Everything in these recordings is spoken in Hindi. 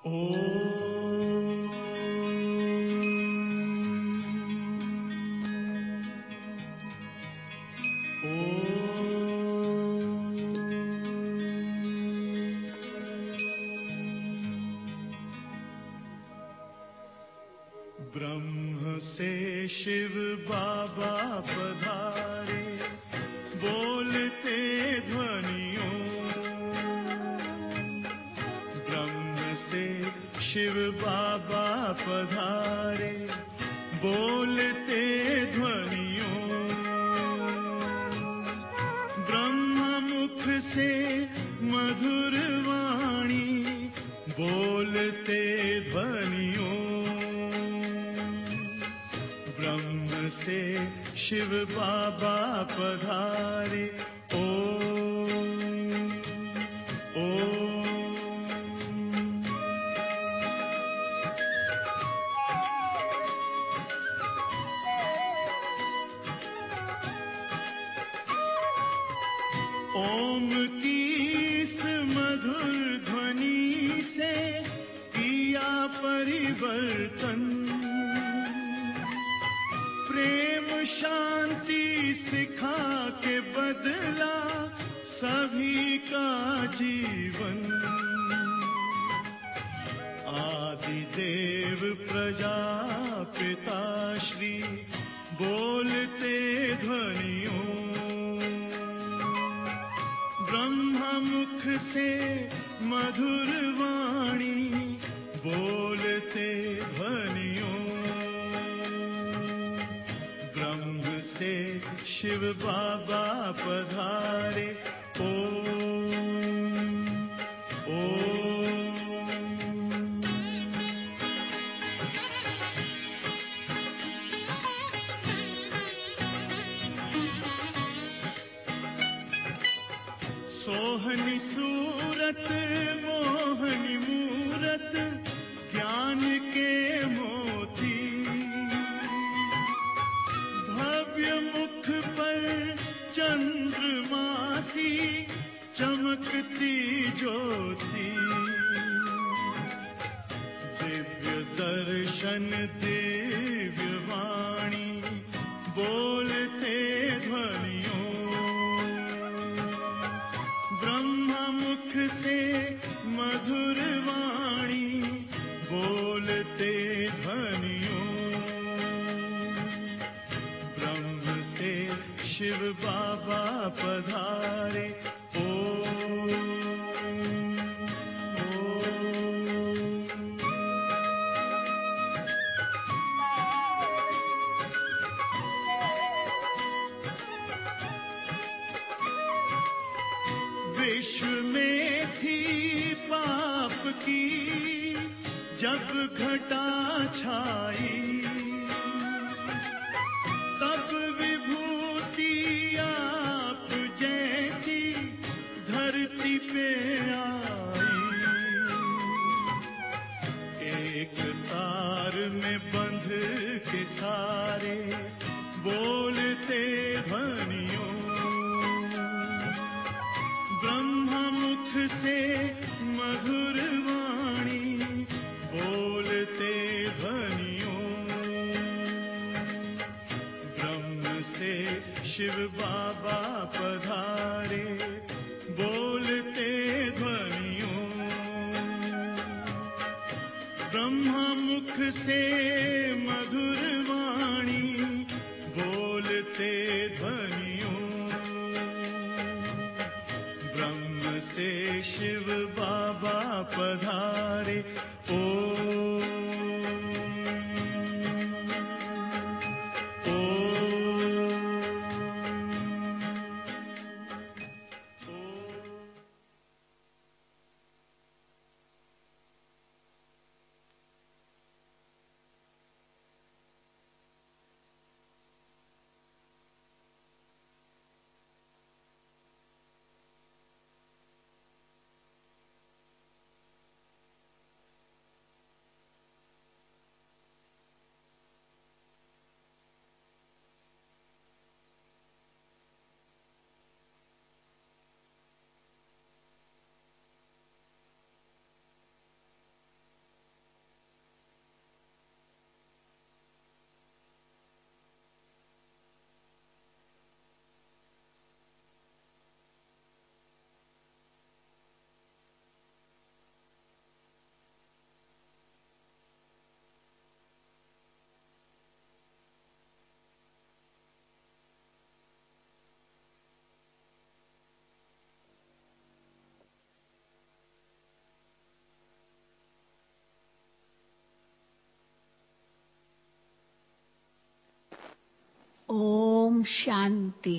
ब्रह्म से शिव बाबा पधारे, बोलते ध्वनियों। ब्रह्म से शिव बाबा पधारे, बोलते ध्वनियों। ब्रह्म मुख से मधुर वाणी, बोलते ध्वनियों। ब्रह्म से शिव बाबा पधारे, ओम ओम। ओम की इस मधुर ध्वनि से किया परिवर्तन। प्रेम शांति सिखा के बदला सभी का जीवन। आदि देव प्रजापिता श्री, बोलते ध्वनियों। ब्रह्म मुख से मधुर वाणी, बोलते ध्वनियों। ब्रह्म से शिव बाबा पधारे, ओम ओम। सोहनी सूरत मोहनी मूरत, ज्ञान के मोती। भव्य मुख पर चंद्रमासी, चमकती ज्योति। दिव्य दर्शन दिव्य वाणी, बोलते ध्वनियों। ब्रह्म मुख से मधुर वाणी, बोलते ध्वनियों। ब्रह्म से शिव बाबा पधारे, ओम ओम। विश्व में थी पाप की जब घटा छाई, तब विभूति आप जैसी धरती पे आई। एक तार में बंध के सारे, बोलते ध्वनियों। ब्रह्म मुख से मधुर वाणी, बोलते ध्वनियों। ब्रह्म से शिव बाबा पधारे, बोलते ध्वनियों। ब्रह्म मुख से मधुर वाणी, बोलते ध्वनियों। ब्रह्म से शिव बाबा पधारे, ओम ओम ओम। शांति।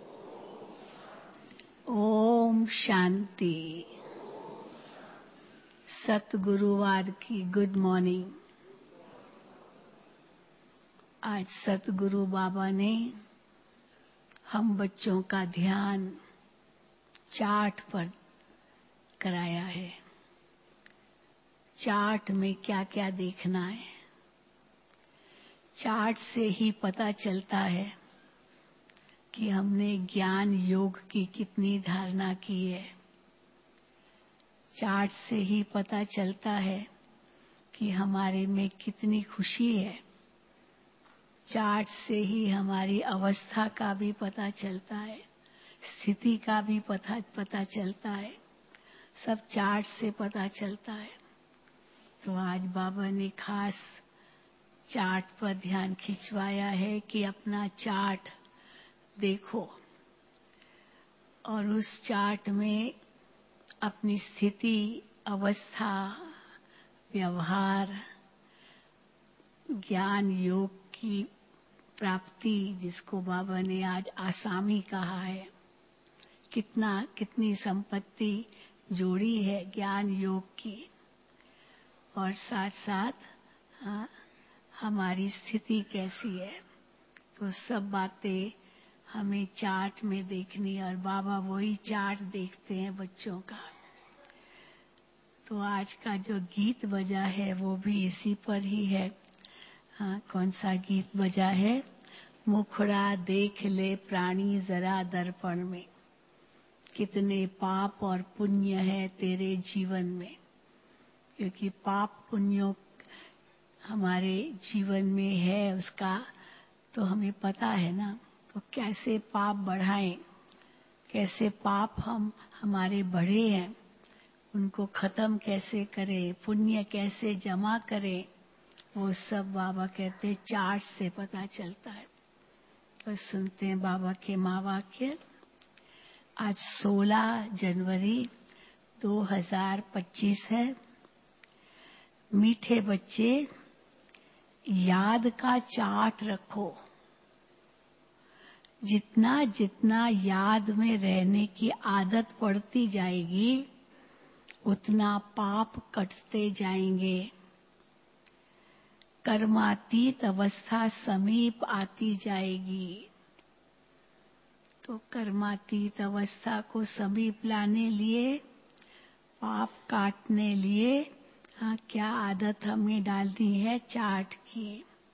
ओम शांति। सतगुरुवार की गुड मॉर्निंग। आज सतगुरु बाबा ने हम बच्चों का ध्यान चार्ट पर कराया है। चार्ट में क्या क्या देखना है, चार्ट से ही पता चलता है कि हमने ज्ञान योग की कितनी धारणा की है। चार्ट से ही पता चलता है कि हमारे में कितनी खुशी है। चार्ट से ही हमारी अवस्था का भी पता चलता है, स्थिति का भी पता चलता है। सब चार्ट से पता चलता है। तो आज बाबा ने खास चार्ट पर ध्यान खिंचवाया है कि अपना चार्ट देखो और उस चार्ट में अपनी स्थिति, अवस्था, व्यवहार, ज्ञान योग की प्राप्ति, जिसको बाबा ने आज आसामी कहा है, कितनी संपत्ति जोड़ी है ज्ञान योग की, और साथ साथ हमारी स्थिति कैसी है। तो सब बातें हमें चार्ट में देखनी, और बाबा वही चार्ट देखते हैं बच्चों का। तो आज का जो गीत बजा है वो भी इसी पर ही है। कौन सा गीत बजा है? मुखड़ा देख ले प्राणी जरा दर्पण में, कितने पाप और पुण्य है तेरे जीवन में। क्योंकि पाप पुण्यों हमारे जीवन में है उसका तो हमें पता है ना। तो कैसे पाप बढ़ाएं, कैसे पाप हमारे बढ़े हैं, उनको खत्म कैसे करें, पुण्य कैसे जमा करें, वो सब बाबा कहते चार्ट से पता चलता है। तो सुनते हैं बाबा के महावाक्य। आज 16 जनवरी 2025 है। मीठे बच्चे, याद का चार्ट रखो। जितना जितना याद में रहने की आदत पड़ती जाएगी उतना पाप कटते जाएंगे। कर्मातीत अवस्था समीप आती जाएगी। तो कर्मातीत अवस्था को समीप लाने लिए, पाप काटने लिए क्या आदत हमें डालनी है चार्ट की।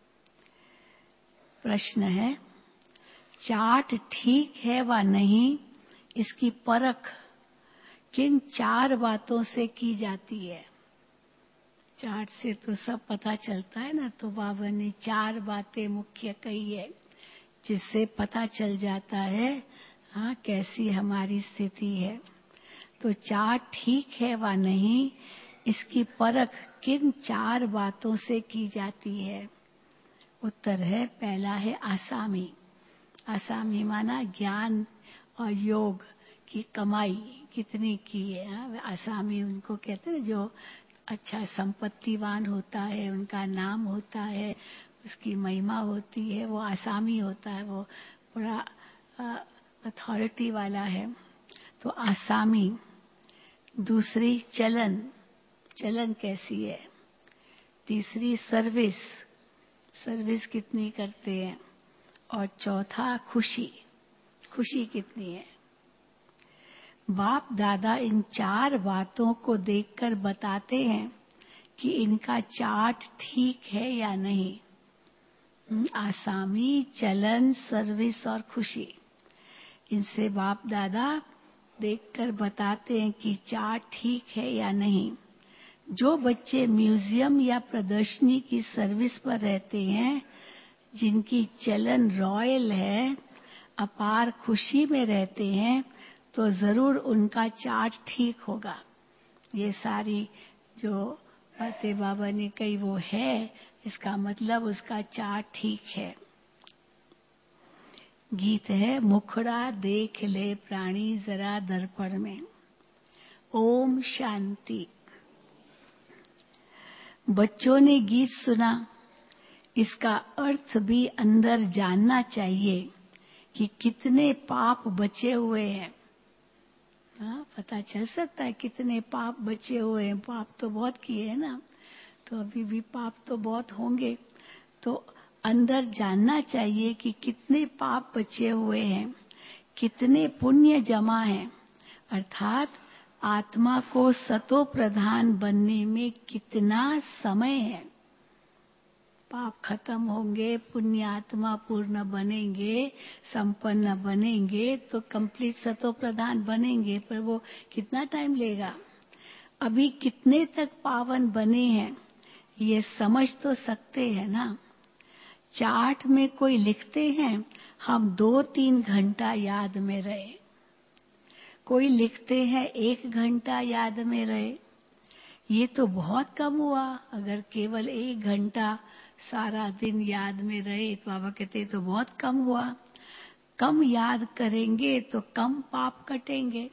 प्रश्न है, चार्ट ठीक है व नहीं, इसकी परख किन 4 बातों से की जाती है? चार्ट से तो सब पता चलता है ना। तो बाबा ने 4 बातें मुख्य कही है जिससे पता चल जाता है कैसी हमारी स्थिति है। तो चार्ट ठीक है व नहीं, इसकी परख किन 4 बातों से की जाती है? उत्तर है, पहला है आसामी। आसामी माना ज्ञान और योग की कमाई कितनी की है। आसामी उनको कहते हैं जो अच्छा संपत्तिवान होता है, उनका नाम होता है, उसकी महिमा होती है, वो आसामी होता है, वो बड़ा अथॉरिटी वाला है। तो आसामी। दूसरी चलन, चलन कैसी है। तीसरी सर्विस, सर्विस कितनी करते हैं। और चौथा खुशी, खुशी कितनी है। बाप दादा इन 4 बातों को देखकर बताते हैं कि इनका चार्ट ठीक है या नहीं। आसामी, चलन, सर्विस और खुशी, इनसे बाप दादा देखकर बताते हैं कि चार्ट ठीक है या नहीं। जो बच्चे म्यूजियम या प्रदर्शनी की सर्विस पर रहते हैं, जिनकी चलन रॉयल है, अपार खुशी में रहते हैं, तो जरूर उनका चार्ट ठीक होगा। ये सारी जो बातें बाबा ने कही वो है, इसका मतलब उसका चार्ट ठीक है। गीत है, मुखड़ा देख ले प्राणी जरा दर्पण में। ओम शांति। बच्चों ने गीत सुना, इसका अर्थ भी अंदर जानना चाहिए कि कितने पाप बचे हुए हैं। हाँ, पता चल सकता है कितने पाप बचे हुए हैं। पाप तो बहुत किए हैं ना, तो अभी भी पाप तो बहुत होंगे। तो अंदर जानना चाहिए कि कितने पाप बचे हुए हैं, कितने पुण्य जमा हैं, अर्थात आत्मा को सतो प्रधान बनने में कितना समय है। पाप खत्म होंगे, पुण्य आत्मा पूर्ण बनेंगे, संपन्न बनेंगे, तो कंप्लीट सतो प्रधान बनेंगे। पर वो कितना टाइम लेगा? अभी कितने तक पावन बने हैं ये समझ तो सकते हैं ना। चार्ट में कोई लिखते हैं हम 2-3 घंटा याद में रहे, कोई लिखते हैं 1 घंटा याद में रहे। ये तो बहुत कम हुआ। अगर केवल 1 घंटा सारा दिन याद में रहे तो बाबा कहते तो बहुत कम हुआ। कम याद करेंगे तो कम पाप कटेंगे।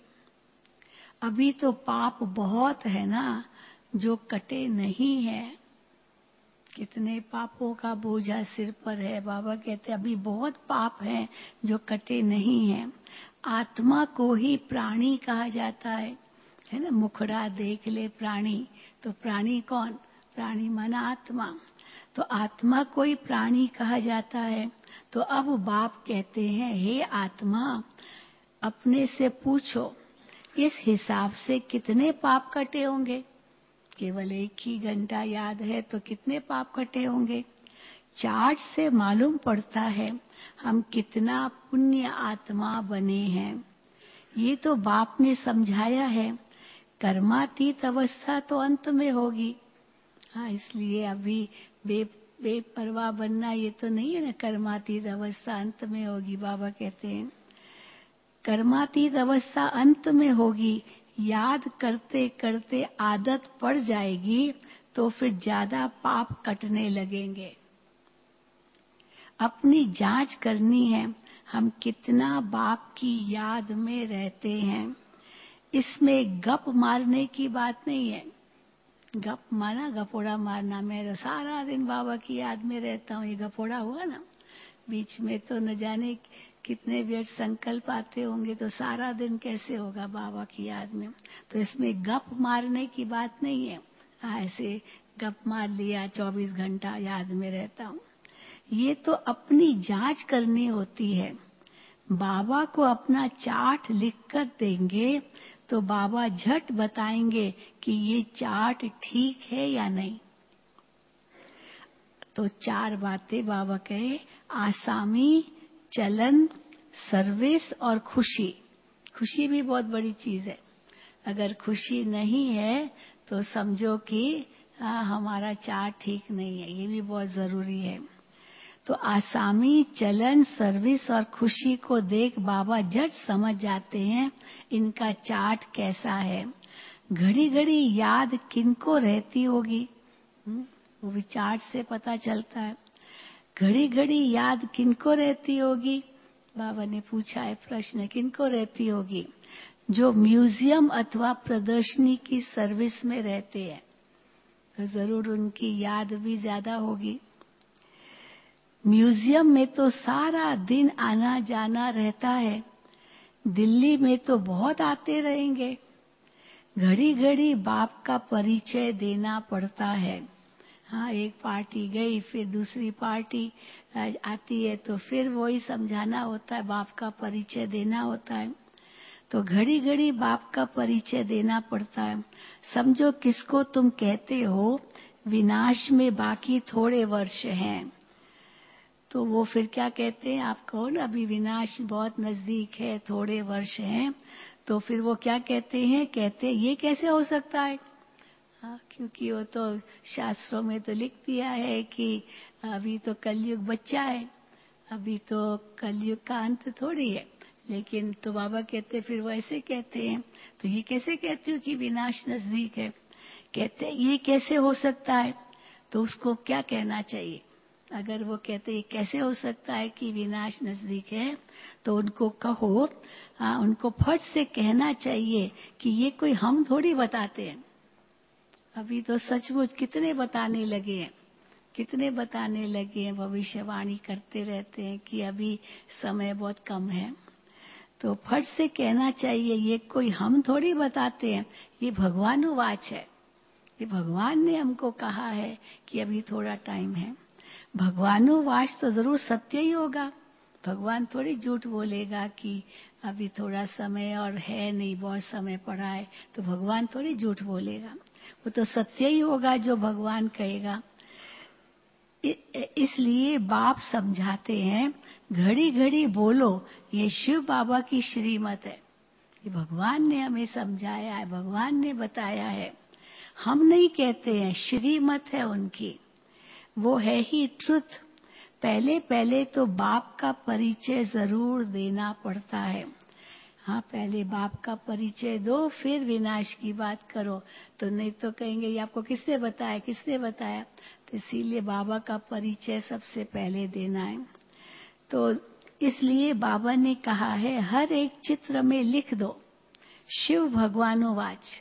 अभी तो पाप बहुत है ना जो कटे नहीं है। कितने पापों का बोझा सिर पर है। बाबा कहते अभी बहुत पाप हैं जो कटे नहीं हैं। आत्मा को ही प्राणी कहा जाता है ना। मुखड़ा देख ले प्राणी, तो प्राणी कौन? प्राणी माना आत्मा। तो आत्मा को ही प्राणी कहा जाता है। तो अब बाप कहते हैं हे आत्मा, अपने से पूछो इस हिसाब से कितने पाप कटे होंगे। केवल 1 ही घंटा याद है तो कितने पाप कटे होंगे। चार्ट से मालूम पड़ता है हम कितना पुण्य आत्मा बने हैं। ये तो बाप ने समझाया है। कर्मातीत अवस्था तो अंत में होगी। हाँ, इसलिए अभी बेपरवाह बनना ये तो नहीं है ना। कर्मातीत अवस्था अंत में होगी। बाबा कहते हैं कर्मातीत अवस्था अंत में होगी। याद करते करते आदत पड़ जाएगी तो फिर ज्यादा पाप कटने लगेंगे। अपनी जांच करनी है हम कितना बाप की याद में रहते हैं। इसमें गप मारने की बात नहीं है। गप माना गपोड़ा मारना, मैं तो सारा दिन बाबा की याद में रहता हूँ, ये गपोड़ा हुआ ना। बीच में तो न जाने कितने व्यर्थ संकल्प आते होंगे, तो सारा दिन कैसे होगा बाबा की याद में। तो इसमें गप मारने की बात नहीं है। ऐसे गप मार लिया 24 घंटा याद में रहता हूँ, ये तो अपनी जांच करनी होती है। बाबा को अपना चार्ट लिख कर देंगे तो बाबा झट बताएंगे कि ये चार्ट ठीक है या नहीं। तो 4 बातें बाबा कहे, आसामी, चलन, सर्विस और खुशी। खुशी भी बहुत बड़ी चीज है। अगर खुशी नहीं है तो समझो कि हमारा चार्ट ठीक नहीं है। ये भी बहुत जरूरी है। तो आसामी, चलन, सर्विस और खुशी को देख बाबा झट समझ जाते हैं इनका चार्ट कैसा है। घड़ी घड़ी याद किनको रहती होगी, वो भी चार्ट से पता चलता है। घड़ी घड़ी याद किनको रहती होगी? बाबा ने पूछा है प्रश्न, किनको रहती होगी? जो म्यूजियम अथवा प्रदर्शनी की सर्विस में रहते हैं, तो जरूर उनकी याद भी ज्यादा होगी। म्यूजियम में तो सारा दिन आना जाना रहता है। दिल्ली में तो बहुत आते रहेंगे। घड़ी घड़ी बाप का परिचय देना पड़ता है। हाँ, एक पार्टी गई फिर दूसरी पार्टी आती है तो फिर वही समझाना होता है, बाप का परिचय देना होता है। तो घड़ी घड़ी बाप का परिचय देना पड़ता है। समझो किसको तुम कहते हो विनाश में बाकी थोड़े वर्ष हैं, तो वो फिर क्या कहते हैं? आप कहो ना अभी विनाश बहुत नजदीक है, थोड़े वर्ष हैं, तो फिर वो क्या कहते हैं? कहते हैं ये कैसे हो सकता है? हाँ, क्योंकि वो तो शास्त्रों में तो लिख दिया है कि अभी तो कलयुग बच्चा है, अभी तो कलयुग का अंत थोड़ी है। लेकिन तो बाबा कहते फिर वो ऐसे कहते हैं, तो ये कैसे कहते हो कि विनाश नजदीक है? कहते हैं ये कैसे हो सकता है? तो उसको क्या कहना चाहिए? अगर वो कहते ये कैसे हो सकता है कि विनाश नजदीक है, तो उनको कहो, उनको फट से कहना चाहिए कि ये कोई हम थोड़ी बताते हैं। अभी तो सचमुच कितने बताने लगे हैं। कितने बताने लगे हैं, भविष्यवाणी करते रहते हैं कि अभी समय बहुत कम है। तो फट से कहना चाहिए, ये कोई हम थोड़ी बताते हैं, ये भगवानुवाच है। ये भगवान ने हमको कहा है कि अभी थोड़ा टाइम है। भगवानुवाच तो जरूर सत्य ही होगा। भगवान थोड़ी झूठ बोलेगा कि अभी थोड़ा समय और है नहीं, बहुत समय पड़ा है, तो भगवान थोड़ी झूठ बोलेगा। वो तो सत्य ही होगा जो भगवान कहेगा। इसलिए बाप समझाते हैं, घड़ी घड़ी बोलो, ये शिव बाबा की श्रीमत है। ये भगवान ने हमें समझाया है, भगवान ने बताया है। हम नहीं कहते हैं, श्रीमत है उनकी, वो है ही ट्रुथ। पहले पहले तो बाप का परिचय जरूर देना पड़ता है। हाँ, पहले बाप का परिचय दो, फिर विनाश की बात करो। तो नहीं तो कहेंगे ये आपको किसने बताया, किसने बताया। तो इसीलिए बाबा का परिचय सबसे पहले देना है। तो इसलिए बाबा ने कहा है, हर एक चित्र में लिख दो शिव भगवानुवाच।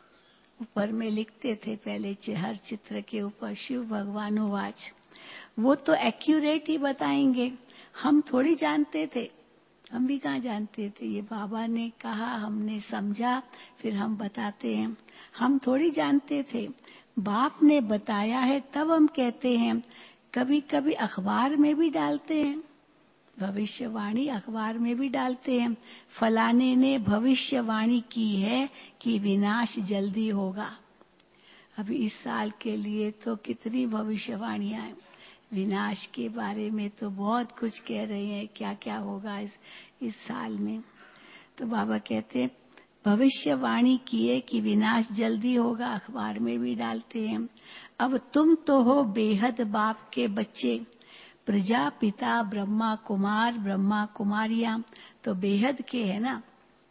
ऊपर में लिखते थे पहले, हर चित्र के ऊपर शिव भगवानुवाच। वो तो एक्यूरेट ही बताएंगे। हम थोड़ी जानते थे, हम भी कहाँ जानते थे। ये बाबा ने कहा, हमने समझा, फिर हम बताते हैं। हम थोड़ी जानते थे, बाप ने बताया है तब हम कहते हैं। कभी कभी अखबार में भी डालते हैं, भविष्यवाणी अखबार में भी डालते हैं। फलाने ने भविष्यवाणी की है कि विनाश जल्दी होगा। अभी इस साल के लिए तो कितनी भविष्यवाणियां हैं, विनाश के बारे में तो बहुत कुछ कह रहे हैं, क्या क्या होगा इस साल में। तो बाबा कहते हैं, भविष्यवाणी किए कि विनाश जल्दी होगा, अखबार में भी डालते हैं। अब तुम तो हो बेहद बाप के बच्चे, प्रजापिता ब्रह्मा कुमार, ब्रह्मा कुमारियां तो बेहद के है ना।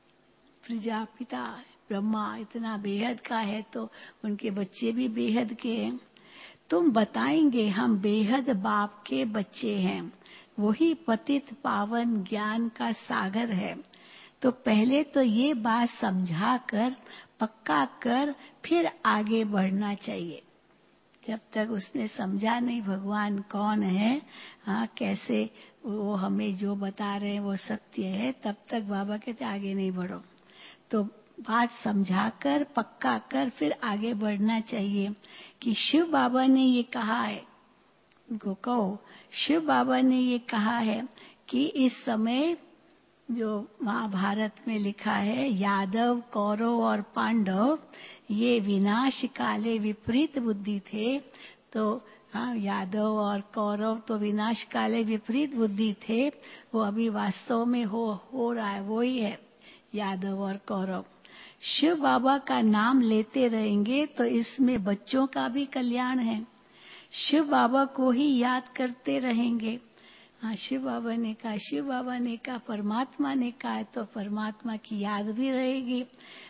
प्रजापिता ब्रह्मा इतना बेहद का है, तो उनके बच्चे भी बेहद के हैं। तुम बताएंगे हम बेहद बाप के बच्चे हैं, वही पतित पावन ज्ञान का सागर है। तो पहले तो ये बात समझा कर, पक्का कर, फिर आगे बढ़ना चाहिए। जब तक उसने समझा नहीं भगवान कौन है, हाँ कैसे वो हमें जो बता रहे हैं वो सत्य है, तब तक बाबा कहते आगे नहीं बढ़ो। तो बात समझाकर, पक्का कर, फिर आगे बढ़ना चाहिए कि शिव बाबा ने ये कहा है। उनको कहो, शिव बाबा ने ये कहा है कि इस समय जो महाभारत में लिखा है, यादव, कौरव और पांडव ये विनाश काले विपरीत बुद्धि थे। तो हाँ, यादव और कौरव तो विनाश काले विपरीत बुद्धि थे, वो अभी वास्तव में हो रहा है, वो ही है यादव और कौरव। शिव बाबा का नाम लेते रहेंगे तो इसमें बच्चों का भी कल्याण है। शिव बाबा को ही याद करते रहेंगे। हाँ, शिव बाबा ने कहा, शिव बाबा ने कहा, परमात्मा ने कहा, तो परमात्मा की याद भी रहेगी।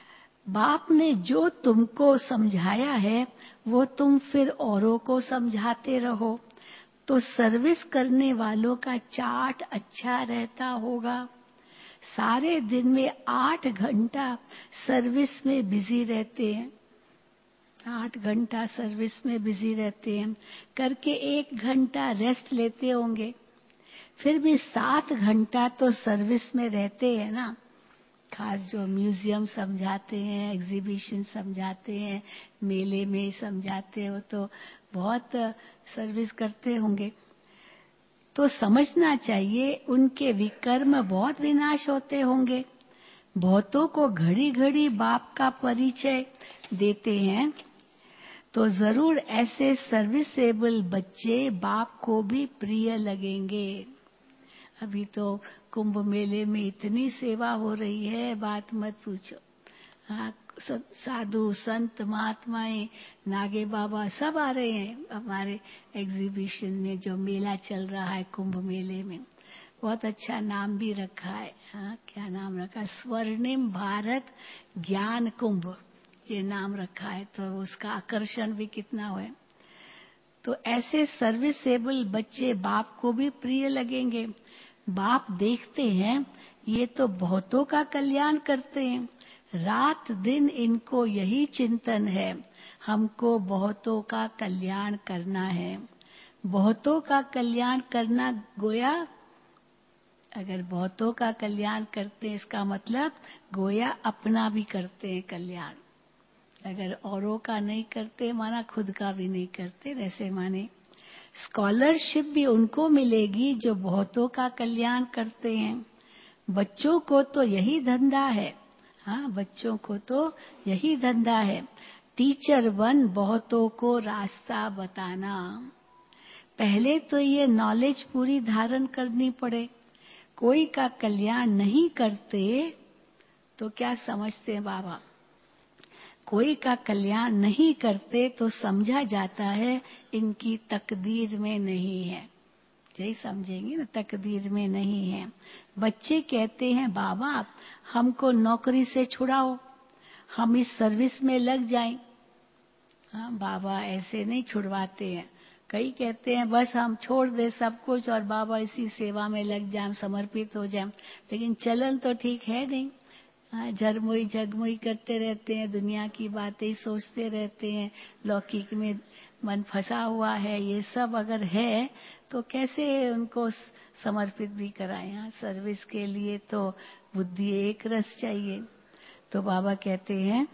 बाप ने जो तुमको समझाया है वो तुम फिर औरों को समझाते रहो, तो सर्विस करने वालों का चार्ट अच्छा रहता होगा। सारे दिन में 8 घंटा सर्विस में बिजी रहते हैं, 8 घंटा सर्विस में बिजी रहते हैं, करके 1 घंटा रेस्ट लेते होंगे। फिर भी 7 घंटा तो सर्विस में रहते हैं ना। खास जो म्यूजियम समझाते हैं, एग्जीबिशन समझाते हैं, मेले में समझाते हैं, वो तो बहुत सर्विस करते होंगे। तो समझना चाहिए उनके विकर्म बहुत विनाश होते होंगे। बहुतों को घड़ी घड़ी बाप का परिचय देते हैं, तो जरूर ऐसे सर्विसेबल बच्चे बाप को भी प्रिय लगेंगे। अभी तो कुंभ मेले में इतनी सेवा हो रही है, बात मत पूछो। हाँ, साधु संत महात्माएं, नागे बाबा सब आ रहे हैं हमारे एग्जीबिशन में, जो मेला चल रहा है कुंभ मेले में। बहुत अच्छा नाम भी रखा है। हाँ, क्या नाम रखा? स्वर्णिम भारत ज्ञान कुंभ, ये नाम रखा है। तो उसका आकर्षण भी कितना है। तो ऐसे सर्विसेबल बच्चे बाप को भी प्रिय लगेंगे। बाप देखते हैं ये तो बहुतों का कल्याण करते हैं, रात दिन इनको यही चिंतन है, हमको बहुतों का कल्याण करना है। बहुतों का कल्याण करना गोया, अगर बहुतों का कल्याण करते हैं इसका मतलब गोया अपना भी करते हैं कल्याण। अगर औरों का नहीं करते माना खुद का भी नहीं करते, वैसे माने स्कॉलरशिप भी उनको मिलेगी जो बहुतों का कल्याण करते हैं। बच्चों को तो यही धंधा है, हाँ बच्चों को तो यही धंधा है। टीचर बन बहुतों को रास्ता बताना। पहले तो ये नॉलेज पूरी धारण करनी पड़े। कोई का कल्याण नहीं करते तो क्या समझते हैं बाबा? कोई का कल्याण नहीं करते तो समझा जाता है इनकी तकदीर में नहीं है। यही समझेंगे ना, तकदीर में नहीं है। बच्चे कहते हैं बाबा हमको नौकरी से छुड़ाओ, हम इस सर्विस में लग जाएं। हाँ बाबा ऐसे नहीं छुड़वाते हैं। कई कहते हैं बस हम छोड़ दे सब कुछ और बाबा इसी सेवा में लग जाएं, समर्पित हो जाएं। लेकिन चलन तो ठीक है नहीं। हाँ झरमुई झगमुई करते रहते हैं, दुनिया की बातें ही सोचते रहते हैं, लौकिक में मन फंसा हुआ है। ये सब अगर है तो कैसे उनको समर्पित भी कराएं? हाँ सर्विस के लिए तो बुद्धि एक रस चाहिए। तो बाबा कहते हैं,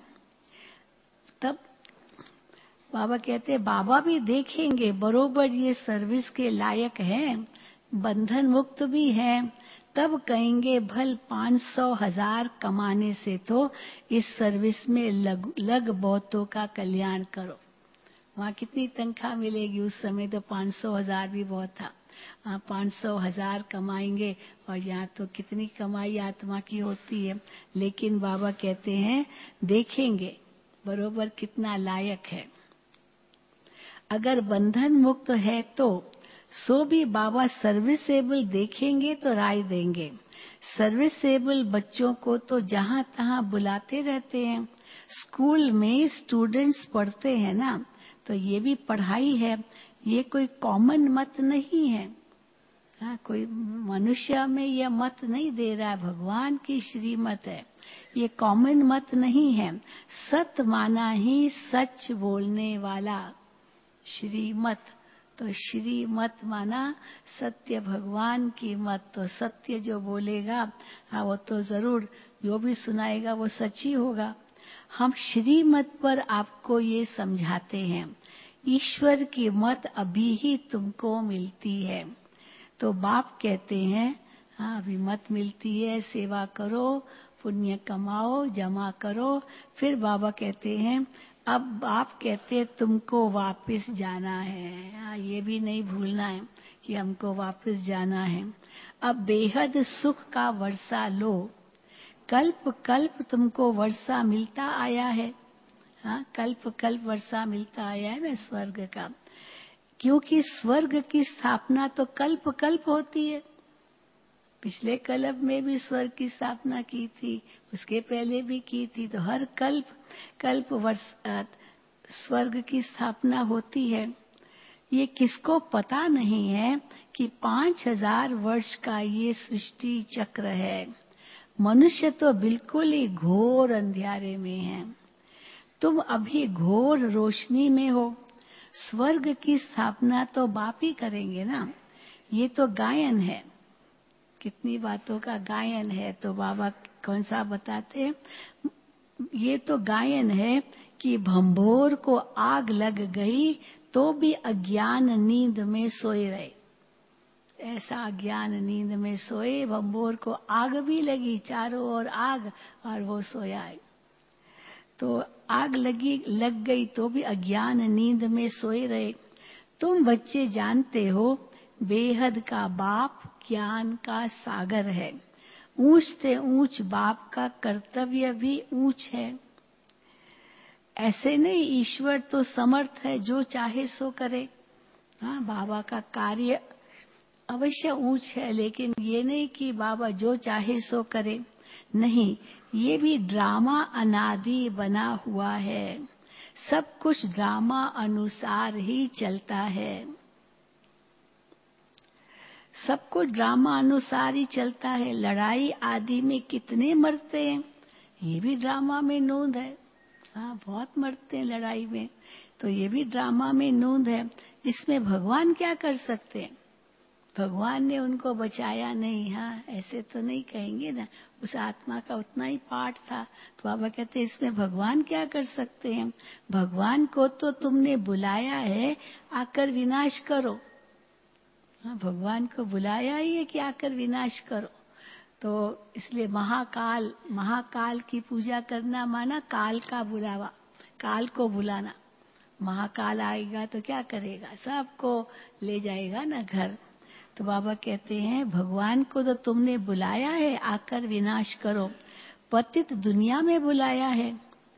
तब बाबा कहते हैं बाबा भी देखेंगे बरोबर ये सर्विस के लायक हैं, बंधन मुक्त भी हैं, तब कहेंगे भल 500,000 कमाने से तो इस सर्विस में लग बहुतों का कल्याण करो। वहाँ कितनी तनख्वाह मिलेगी? उस समय तो 500,000 भी बहुत था। 500,000 कमाएंगे और यहाँ तो कितनी कमाई आत्मा की होती है। लेकिन बाबा कहते हैं देखेंगे बरोबर कितना लायक है। अगर बंधन मुक्त है तो सो भी बाबा सर्विसेबल देखेंगे तो राय देंगे। सर्विसेबल बच्चों को तो जहाँ तहाँ बुलाते रहते हैं। स्कूल में स्टूडेंट्स पढ़ते हैं ना, तो ये भी पढ़ाई है, ये कोई कॉमन मत नहीं है। हाँ कोई मनुष्य में यह मत नहीं दे रहा है, भगवान की श्रीमत है, ये कॉमन मत नहीं है। सत माना ही सच बोलने वाला श्रीमत। तो श्रीमत माना सत्य, भगवान की मत। तो सत्य जो बोलेगा हाँ वो तो जरूर जो भी सुनाएगा वो सच ही होगा। हम श्रीमत पर आपको ये समझाते हैं, ईश्वर की मत अभी ही तुमको मिलती है। तो बाप कहते हैं हाँ अभी मत मिलती है, सेवा करो, पुण्य कमाओ, जमा करो। फिर बाबा कहते हैं अब आप कहते हैं तुमको वापस जाना है। हाँ ये भी नहीं भूलना है कि हमको वापस जाना है। अब बेहद सुख का वर्षा लो, कल्प कल्प तुमको वर्षा मिलता आया है। हाँ कल्प कल्प वर्षा मिलता आया है ना स्वर्ग का, क्योंकि स्वर्ग की स्थापना तो कल्प कल्प होती है। पिछले कल्प में भी स्वर्ग की स्थापना की थी, उसके पहले भी की थी। तो हर कल्प कल्प वर्ष स्वर्ग की स्थापना होती है। ये किसको पता नहीं है कि 5,000 वर्ष का ये सृष्टि चक्र है। मनुष्य तो बिल्कुल ही घोर अंधियारे में है, तुम अभी घोर रोशनी में हो। स्वर्ग की स्थापना तो बाप ही करेंगे ना। ये तो गायन है, कितनी बातों का गायन है। तो बाबा कौन सा बताते हैं? ये तो गायन है कि भंभोर को आग लग गई तो भी अज्ञान नींद में सोए रहे। ऐसा अज्ञान नींद में सोए, भंभोर को आग भी लगी, चारों ओर आग, और वो सोया है। तो आग लग गई तो भी अज्ञान नींद में सोए रहे। तुम बच्चे जानते हो बेहद का बाप ज्ञान का सागर है। ऊंच से ऊंच बाप का कर्तव्य भी ऊंच है। ऐसे नहीं, ईश्वर तो समर्थ है, जो चाहे सो करे। हाँ बाबा का कार्य अवश्य ऊंच है, लेकिन ये नहीं कि बाबा जो चाहे सो करे। नहीं, ये भी ड्रामा अनादि बना हुआ है। सब कुछ ड्रामा अनुसार ही चलता है। सब कुछ ड्रामा अनुसार ही चलता है। लड़ाई आदि में कितने मरते हैं, ये भी ड्रामा में नोंद है। हाँ बहुत मरते हैं लड़ाई में। तो ये भी ड्रामा में नूंद है। इसमें भगवान क्या कर सकते हैं? भगवान ने उनको बचाया नहीं, हाँ ऐसे तो नहीं कहेंगे ना, उस आत्मा का उतना ही पार्ट था। तो बाबा कहते हैं इसमें भगवान क्या कर सकते हैं? भगवान को तो तुमने बुलाया है आकर विनाश करो। हाँ, भगवान को बुलाया ही है कि आकर विनाश करो। तो इसलिए महाकाल की पूजा करना माना काल का बुलावा, काल को बुलाना। महाकाल आएगा तो क्या करेगा? सबको ले जाएगा ना घर। तो बाबा कहते हैं भगवान को तो तुमने बुलाया है आकर विनाश करो, पतित दुनिया में बुलाया है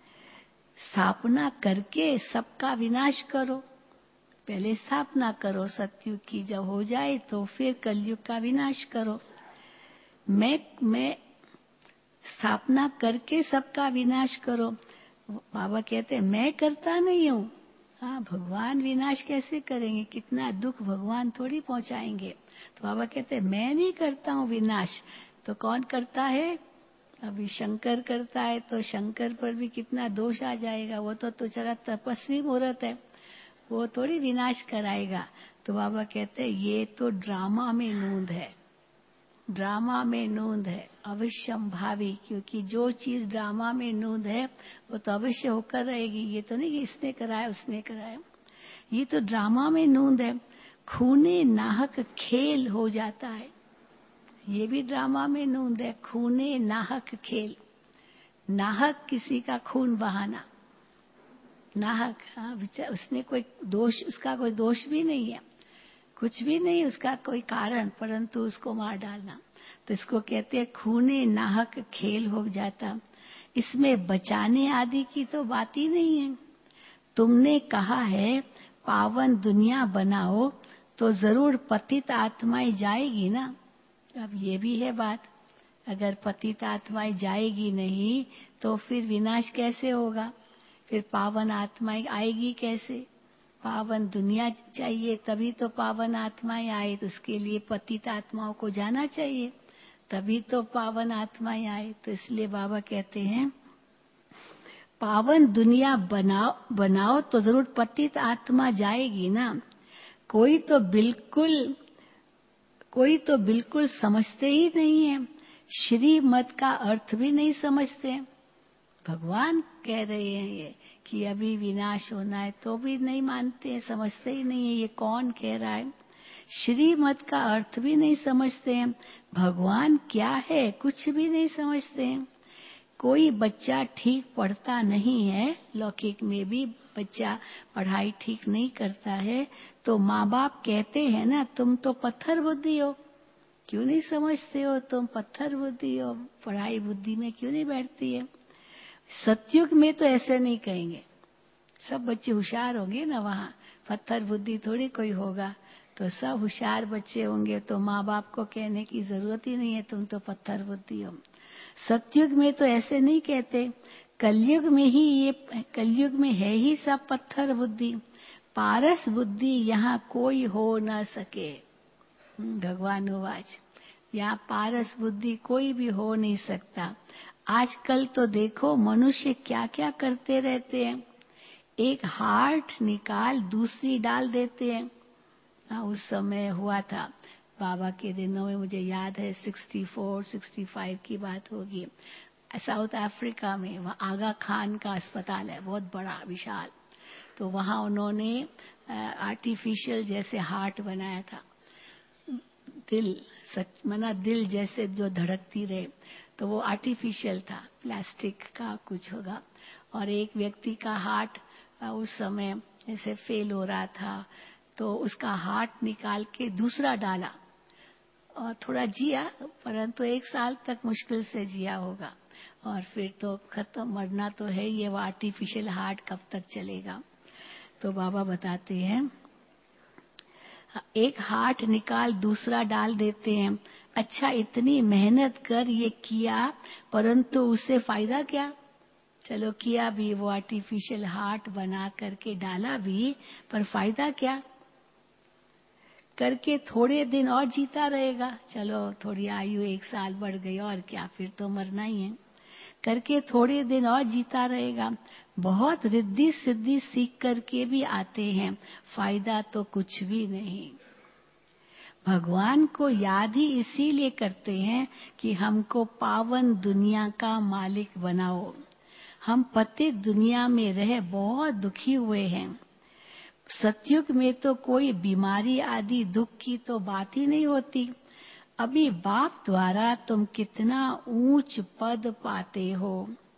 स्थापना करके सबका विनाश करो। पहले स्थापना करो सतयुग की, जब हो जाए तो फिर कलयुग का विनाश करो। मैं स्थापना करके सबका विनाश करो। बाबा कहते हैं मैं करता नहीं हूँ। हाँ, भगवान विनाश कैसे करेंगे? कितना दुख भगवान थोड़ी पहुंचाएंगे। तो बाबा कहते हैं मैं नहीं करता हूँ विनाश, तो कौन करता है? अभी शंकर करता है, तो शंकर पर भी कितना दोष आ जाएगा। वो तो जरा तपस्वी मुहूर्त है, वो थोड़ी विनाश कराएगा। तो बाबा कहते हैं ये तो ड्रामा में नूंद है, ड्रामा में नूंद है अवश्यंभावी। क्योंकि जो चीज ड्रामा में नूंद है वो तो अवश्य होकर रहेगी। ये तो नहीं कि इसने कराया उसने कराया, ये तो ड्रामा में नूंद है। खूने नाहक खेल हो जाता है, ये भी ड्रामा में नूंद है। खूने नाहक खेल, नाहक किसी का खून बहाना, नाहक। हाँ, उसने कोई दोष, उसका कोई दोष भी नहीं है, कुछ भी नहीं उसका कोई कारण, परंतु उसको मार डालना। तो इसको कहते हैं खूने नाहक खेल हो जाता। इसमें बचाने आदि की तो बात ही नहीं है। तुमने कहा है पावन दुनिया बनाओ, तो जरूर पतित आत्माएं जाएगी ना। अब ये भी है बात, अगर पतित आत्माएं जाएगी नहीं तो फिर विनाश कैसे होगा? फिर पावन आत्माएं आएगी कैसे? पावन दुनिया चाहिए तभी तो पावन आत्माएं आए, तो उसके लिए पतित आत्माओं को जाना चाहिए, तभी तो पावन आत्माएं आए। तो इसलिए बाबा कहते हैं पावन दुनिया बनाओ तो जरूर पतित आत्मा जाएगी ना। कोई तो बिल्कुल समझते ही नहीं है, श्रीमत का अर्थ भी नहीं समझते। भगवान कह रहे हैं ये कि अभी विनाश होना है, तो भी नहीं मानते हैं, समझते ही नहीं है। ये कौन कह रहा है? श्रीमत का अर्थ भी नहीं समझते हैं। भगवान क्या है कुछ भी नहीं समझते हैं। कोई बच्चा ठीक पढ़ता नहीं है, लौकिक में भी बच्चा पढ़ाई ठीक नहीं करता है, तो माँ बाप कहते हैं ना तुम तो पत्थर बुद्धि हो, क्यों नहीं समझते हो? तुम पत्थर बुद्धि हो, पढ़ाई बुद्धि में क्यों नहीं बैठती है? सतयुग में तो ऐसे नहीं कहेंगे, सब बच्चे होशियार होंगे ना, वहाँ पत्थर बुद्धि थोड़ी कोई होगा। तो सब होशियार बच्चे होंगे, तो माँ बाप को कहने की जरूरत ही नहीं है तुम तो पत्थर बुद्धि हो। सतयुग में तो ऐसे नहीं कहते, कलयुग में है ही सब पत्थर बुद्धि, पारस बुद्धि यहाँ कोई हो न सके। भगवान उवाच, यहाँ पारस बुद्धि कोई भी हो नहीं सकता। आजकल तो देखो मनुष्य क्या क्या करते रहते हैं, एक हार्ट निकाल दूसरी डाल देते हैं। हाँ, उस समय हुआ था बाबा के दिनों में, मुझे याद है 64-65 की बात होगी, साउथ अफ्रीका में। वहाँ आगा खान का अस्पताल है, बहुत बड़ा विशाल। तो वहाँ उन्होंने आर्टिफिशियल जैसे हार्ट बनाया था, दिल जैसे जो धड़कती रहे, तो वो आर्टिफिशियल था, प्लास्टिक का कुछ होगा। और एक व्यक्ति का हार्ट उस समय ऐसे फेल हो रहा था, तो उसका हार्ट निकाल के दूसरा डाला और थोड़ा जिया, परंतु 1 साल तक मुश्किल से जिया होगा, और फिर तो खत्म, मरना तो है ये, वो आर्टिफिशियल हार्ट कब तक चलेगा? तो बाबा बताते हैं एक हार्ट निकाल दूसरा डाल देते हैं। अच्छा, इतनी मेहनत कर ये किया, परंतु उससे फायदा क्या? चलो किया भी, वो आर्टिफिशियल हार्ट बना करके डाला भी, पर फायदा क्या? करके थोड़े दिन और जीता रहेगा, चलो थोड़ी आयु 1 साल बढ़ गई, और क्या, फिर तो मरना ही है। करके थोड़े दिन और जीता रहेगा, बहुत रिद्धि सिद्धि सीख करके भी आते हैं, फायदा तो कुछ भी नहीं। भगवान को याद ही इसीलिए करते हैं कि हमको पावन दुनिया का मालिक बनाओ। हम पतित दुनिया में रह बहुत दुखी हुए हैं। सतयुग में तो कोई बीमारी आदि दुख की तो बात ही नहीं होती। अभी बाप द्वारा तुम कितना ऊंच पद पाते हो।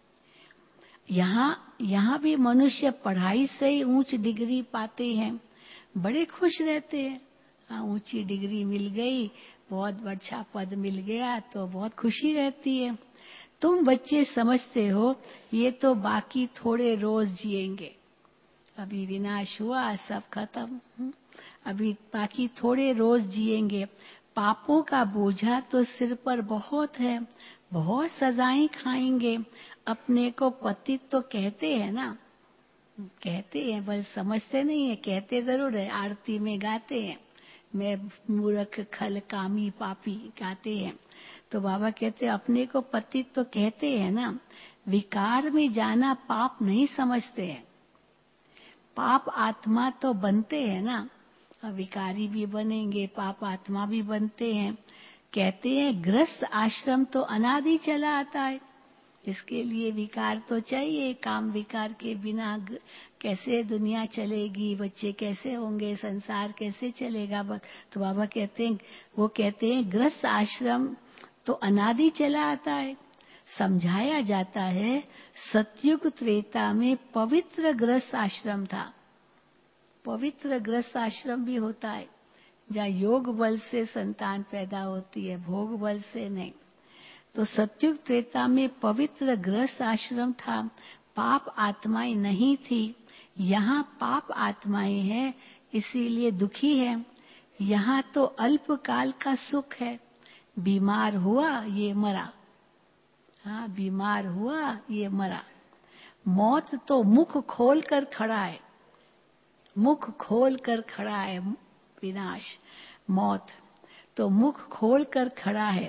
यहाँ भी मनुष्य पढ़ाई से ही ऊंच डिग्री पाते हैं, बड़े खुश रहते हैं। ऊंची डिग्री मिल गई, बहुत अच्छा पद मिल गया तो बहुत खुशी रहती है। तुम बच्चे समझते हो ये तो बाकी थोड़े रोज जिएंगे, अभी विनाश हुआ सब खत्म, अभी बाकी थोड़े रोज जिएंगे। पापों का बोझा तो सिर पर बहुत है, बहुत सजाएं खाएंगे। अपने को पतित तो कहते हैं ना, कहते हैं, बस समझते नहीं है, कहते जरूर है, आरती में गाते हैं, मैं मूर्ख खल कामी पापी गाते हैं। तो बाबा कहते हैं अपने को पतित तो कहते हैं ना, विकार में जाना पाप नहीं समझते हैं। पाप आत्मा तो बनते हैं ना, विकारी भी बनेंगे, पाप आत्मा भी बनते हैं। कहते हैं गृहस्थ आश्रम तो अनादि चला आता है, इसके लिए विकार तो चाहिए। काम विकार के बिना कैसे दुनिया चलेगी, बच्चे कैसे होंगे, संसार कैसे चलेगा। तो बाबा कहते हैं, वो कहते हैं गृहस्थ आश्रम तो अनादि चला आता है। समझाया जाता है सतयुग त्रेता में पवित्र गृहस्थ आश्रम था। पवित्र गृहस्थ आश्रम भी होता है जहाँ योग बल से संतान पैदा होती है, भोग बल से नहीं। तो सतयुग त्रेता में पवित्र गृहस्थ आश्रम था, पाप आत्माएं नहीं थी। यहाँ पाप आत्माएं हैं, इसीलिए दुखी है। यहाँ तो अल्पकाल का सुख है, बीमार हुआ ये मरा, हाँ बीमार हुआ ये मरा। मौत तो मुख खोल कर खड़ा है, मुख खोल कर खड़ा है विनाश। मौत तो मुख खोल कर खड़ा है।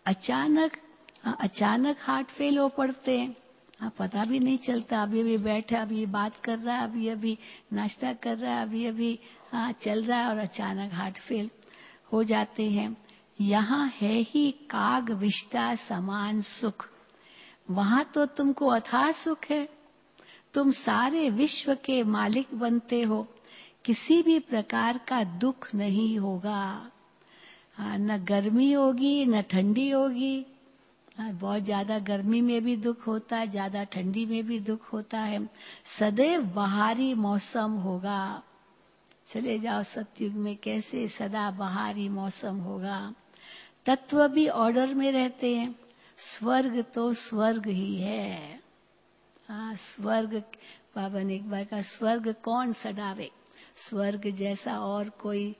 अचानक हार्ट फेल हो पड़ते हैं, पता भी नहीं चलता, अभी अभी बैठा, अभी बात कर रहा है, अभी अभी नाश्ता कर रहा है, अभी अभी चल रहा है और अचानक हार्ट फेल हो जाते हैं। यहाँ है ही काग विष्टा समान सुख, वहां तो तुमको अथाह सुख है। तुम सारे विश्व के मालिक बनते हो, किसी भी प्रकार का दुख नहीं होगा। न गर्मी होगी न ठंडी होगी। बहुत ज्यादा गर्मी में भी दुख होता है, ज्यादा ठंडी में भी दुख होता है। सदैव बहारी मौसम होगा। चले जाओ सतयुग में, कैसे सदा बहारी मौसम होगा। तत्व भी ऑर्डर में रहते हैं। स्वर्ग तो स्वर्ग ही है। स्वर्ग, बाबा ने एक बार कहा स्वर्ग कौन सडावे, स्वर्ग जैसा और कोई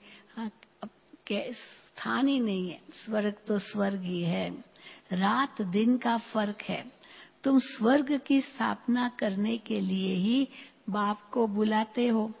स्थान ही नहीं है। स्वर्ग तो स्वर्ग ही है, रात दिन का फर्क है। तुम स्वर्ग की स्थापना करने के लिए ही बाप को बुलाते हो।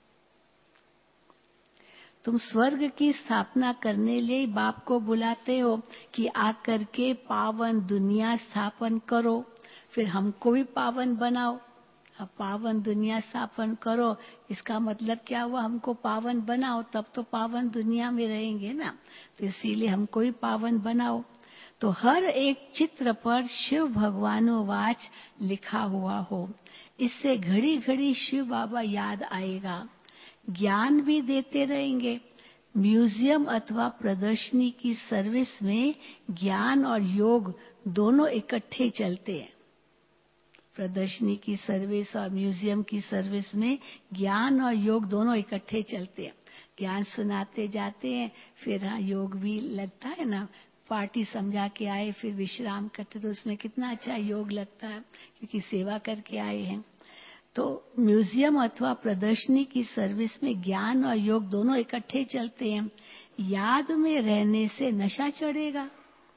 तुम स्वर्ग की स्थापना करने लिए बाप को बुलाते हो कि आकर के पावन दुनिया स्थापन करो, फिर हमको भी पावन बनाओ। अब पावन दुनिया स्थापन करो, इसका मतलब क्या हुआ, हमको पावन बनाओ, तब तो पावन दुनिया में रहेंगे ना। तो इसीलिए हमको ही पावन बनाओ। तो हर एक चित्र पर शिव भगवानोवाच लिखा हुआ हो, इससे घड़ी घड़ी शिव बाबा याद आएगा। ज्ञान भी देते रहेंगे। म्यूजियम अथवा प्रदर्शनी की सर्विस में ज्ञान और योग दोनों इकट्ठे चलते हैं। प्रदर्शनी की सर्विस और म्यूजियम की सर्विस में ज्ञान और योग दोनों इकट्ठे चलते हैं। ज्ञान सुनाते जाते हैं, फिर योग भी लगता है ना। पार्टी समझा के आए, फिर विश्राम करते, तो उसमें कितना अच्छा योग लगता है, क्योंकि सेवा करके आए हैं। तो म्यूजियम अथवा प्रदर्शनी की सर्विस में ज्ञान और योग दोनों इकट्ठे चलते हैं। याद में रहने से नशा चढ़ेगा।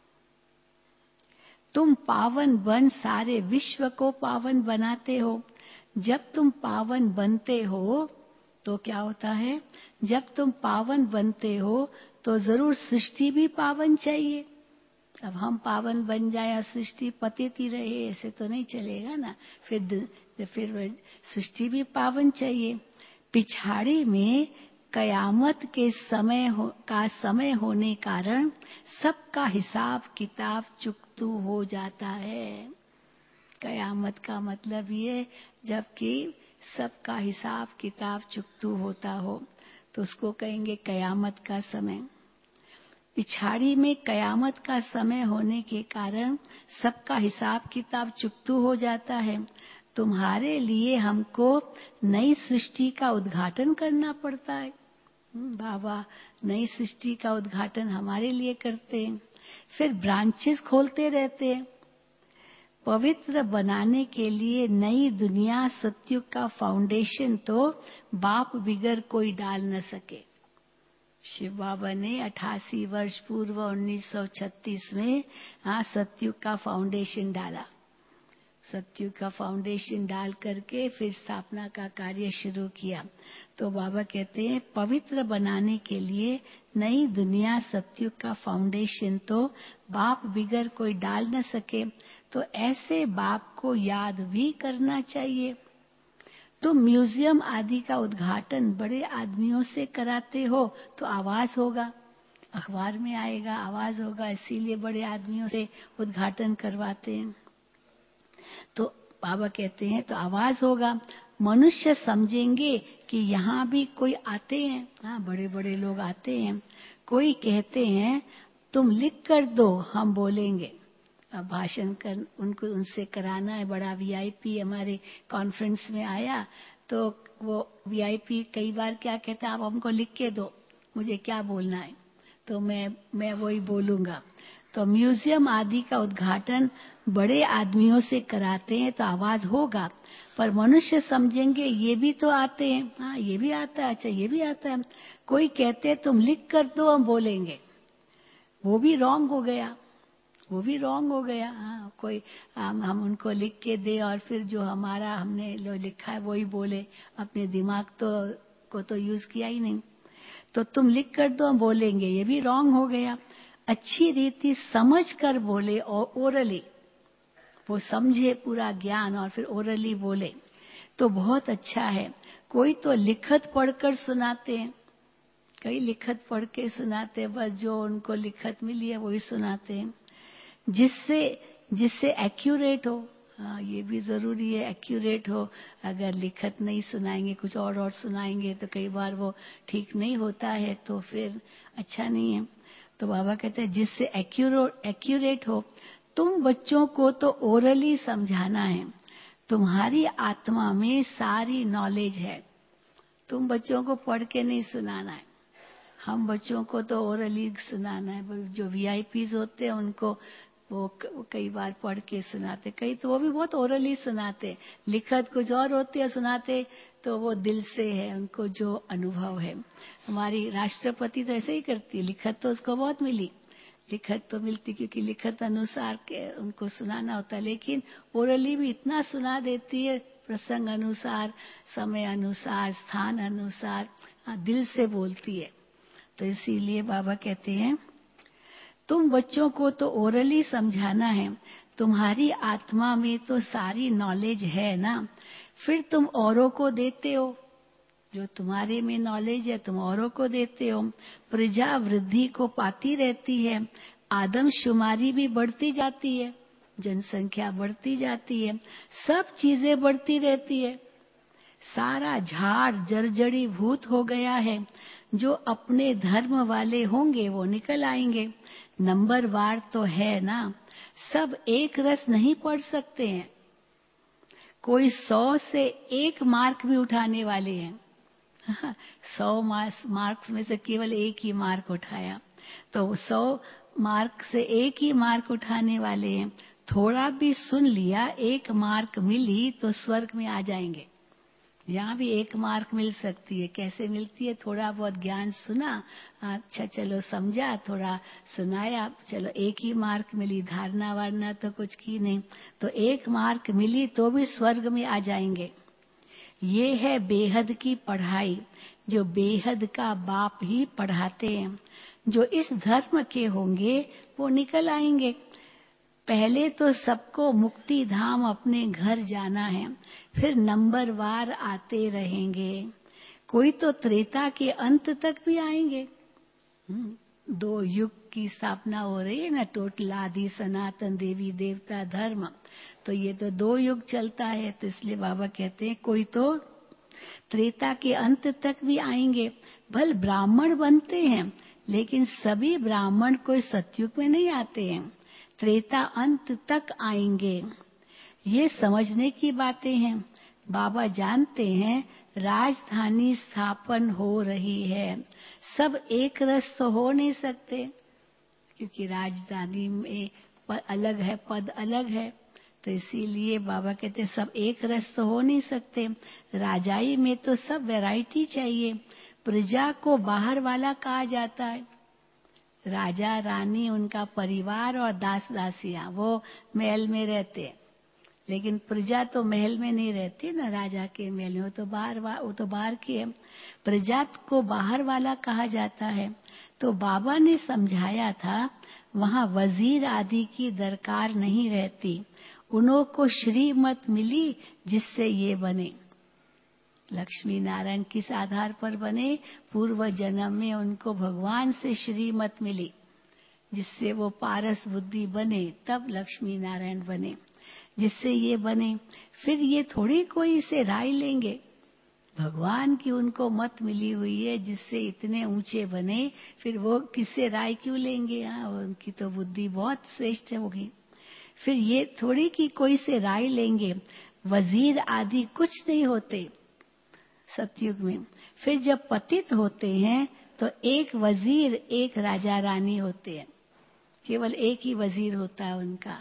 तुम पावन बन सारे विश्व को पावन बनाते हो। जब तुम पावन बनते हो तो क्या होता है, जब तुम पावन बनते हो तो जरूर सृष्टि भी पावन चाहिए। अब हम पावन बन जाए और सृष्टि पतित ही रहे, ऐसे तो नहीं चलेगा ना। फिर तो फिर वह सृष्टि भी पावन चाहिए। पिछाड़ी में कयामत के समय होने कारण सबका हिसाब किताब चुकतू हो जाता है। कयामत का मतलब ये जबकि सबका हिसाब किताब चुकतू होता हो तो उसको कहेंगे कयामत का समय। पिछाड़ी में कयामत का समय होने के कारण सबका हिसाब किताब चुकतू हो जाता है। तुम्हारे लिए हमको नई सृष्टि का उद्घाटन करना पड़ता है। बाबा नई सृष्टि का उद्घाटन हमारे लिए करते हैं, फिर ब्रांचेस खोलते रहते हैं। पवित्र बनाने के लिए नई दुनिया सत्युग का फाउंडेशन तो बाप बिगर कोई डाल न सके। शिव बाबा ने 88 वर्ष पूर्व 1936 में सत्युग का फाउंडेशन डाला। सत्युग का फाउंडेशन डाल करके फिर स्थापना का कार्य शुरू किया। तो बाबा कहते हैं पवित्र बनाने के लिए नई दुनिया सत्युग का फाउंडेशन तो बाप बिगर कोई डाल न सके। तो ऐसे बाप को याद भी करना चाहिए। तो म्यूजियम आदि का उद्घाटन बड़े आदमियों से कराते हो तो आवाज होगा, अखबार में आएगा, आवाज होगा, इसीलिए बड़े आदमियों से उद्घाटन करवाते हैं। तो बाबा कहते हैं तो आवाज होगा, मनुष्य समझेंगे कि यहाँ भी कोई आते हैं। हाँ, बड़े बड़े लोग आते हैं। कोई कहते हैं तुम लिख कर दो हम बोलेंगे। अब भाषण कर उनको उनसे कराना है। बड़ा वीआईपी हमारे कॉन्फ्रेंस में आया तो वो वीआईपी कई बार क्या कहता है, आप हमको लिख के दो, मुझे क्या बोलना है तो मैं वही बोलूंगा। तो म्यूजियम आदि का उद्घाटन बड़े आदमियों से कराते हैं तो आवाज होगा, पर मनुष्य समझेंगे ये भी तो आते हैं। हाँ, ये भी आता है, अच्छा ये भी आता है। कोई कहते हैं तुम लिख कर दो हम बोलेंगे, वो भी रॉन्ग हो गया, वो भी रॉन्ग हो गया। हाँ, कोई हम उनको लिख के दे और फिर जो हमारा हमने लिखा है वही बोले, अपने दिमाग को तो यूज किया ही नहीं। तो तुम लिख कर दो हम बोलेंगे, ये भी रॉन्ग हो गया। अच्छी रीति समझ कर बोले और ओरली वो समझे पूरा ज्ञान और फिर ओरली बोले तो बहुत अच्छा है। कोई तो लिखत पढ़कर सुनाते हैं, कई लिखत पढ़ के सुनाते हैं, बस जो उनको लिखत मिली है वही सुनाते हैं, जिससे एक्यूरेट हो। हाँ, ये भी जरूरी है एक्यूरेट हो। अगर लिखत नहीं सुनाएंगे, कुछ और सुनाएंगे तो कई बार वो ठीक नहीं होता है, तो फिर अच्छा नहीं है। तो बाबा कहते हैं जिससे एक्यूरेट हो। तुम बच्चों को तो ओरली समझाना है, तुम्हारी आत्मा में सारी नॉलेज है। तुम बच्चों को पढ़ के नहीं सुनाना है, हम बच्चों को तो ओरली सुनाना है। जो वीआईपीज होते हैं उनको वो कई बार पढ़ के सुनाते, कई तो वो भी बहुत ओरली सुनाते, लिखत कुछ और होती है, सुनाते तो वो दिल से है, उनको जो अनुभव है। हमारी राष्ट्रपति तो ऐसे ही करती है, लिखत तो उसको बहुत मिली, लिखत तो मिलती क्योंकि लिखत अनुसार के उनको सुनाना होता है, लेकिन ओरली भी इतना सुना देती है, प्रसंग अनुसार, समय अनुसार, स्थान अनुसार, दिल से बोलती है। तो इसीलिए बाबा कहते हैं तुम बच्चों को तो ओरली समझाना है, तुम्हारी आत्मा में तो सारी नॉलेज है ना, फिर तुम औरों को देते हो। जो तुम्हारे में नॉलेज है तुम औरों को देते हो। प्रजा वृद्धि को पाती रहती है, आदमशुमारी भी बढ़ती जाती है, जनसंख्या बढ़ती जाती है, सब चीजें बढ़ती रहती है। सारा झाड़ जर्जरी भूत हो गया है, जो अपने धर्म वाले होंगे वो निकल आएंगे। नंबर वार तो है ना, सब एक रस नहीं पढ़ सकते हैं, कोई 100 से 1 मार्क भी उठाने वाले हैं। 100 मार्क्स में से केवल 1 ही मार्क उठाया, तो 100 मार्क से 1 ही मार्क उठाने वाले हैं। थोड़ा भी सुन लिया, 1 मार्क मिली तो स्वर्ग में आ जाएंगे। यहाँ भी 1 मार्क मिल सकती है, कैसे मिलती है, थोड़ा बहुत ज्ञान सुना, अच्छा चलो समझा, थोड़ा सुनाया, चलो 1 ही मार्क मिली, धारणा वारणा तो कुछ की नहीं, तो 1 मार्क मिली तो भी स्वर्ग में आ जाएंगे। ये है बेहद की पढ़ाई, जो बेहद का बाप ही पढ़ाते हैं। जो इस धर्म के होंगे वो निकल आएंगे। पहले तो सबको मुक्ति धाम अपने घर जाना है, फिर नंबरवार आते रहेंगे। कोई तो त्रेता के अंत तक भी आएंगे। 2 युग की स्थापना हो रही है ना, टोटल आदि सनातन देवी देवता धर्म। तो ये तो 2 युग चलता है, तो इसलिए बाबा कहते हैं कोई तो त्रेता के अंत तक भी आएंगे। भल ब्राह्मण बनते हैं, लेकिन सभी ब्राह्मण कोई सतयुग में नहीं आते हैं, त्रेता अंत तक आएंगे। ये समझने की बातें हैं। बाबा जानते हैं राजधानी स्थापन हो रही है, सब एक रस तो हो नहीं सकते, क्योंकि राजधानी में अलग है, पद अलग है। तो इसीलिए बाबा कहते सब एक रस तो हो नहीं सकते। राजाई में तो सब वैरायटी चाहिए। प्रजा को बाहर वाला कहा जाता है। राजा रानी, उनका परिवार और दास दासियां वो महल में रहते हैं, लेकिन प्रजा तो महल में नहीं रहती ना, राजा के महल में, वो तो बाहर की है। प्रजा को बाहर वाला कहा जाता है। तो बाबा ने समझाया था वहां वजीर आदि की दरकार नहीं रहती, उन्हों को श्रीमत मिली जिससे ये बने। लक्ष्मी नारायण किस आधार पर बने? पूर्व जन्म में उनको भगवान से श्रीमत मिली, जिससे वो पारस बुद्धि बने, तब लक्ष्मी नारायण बने, जिससे ये बने। फिर ये थोड़ी कोई से राय लेंगे, भगवान की उनको मत मिली हुई है जिससे इतने ऊंचे बने, फिर वो किससे राय क्यों लेंगे? उनकी तो बुद्धि बहुत श्रेष्ठ होगी। फिर ये थोड़ी कि कोई से राय लेंगे। वजीर आदि कुछ नहीं होते सतयुग में। फिर जब पतित होते हैं तो एक वजीर एक राजा रानी होते हैं, केवल एक ही वजीर होता है उनका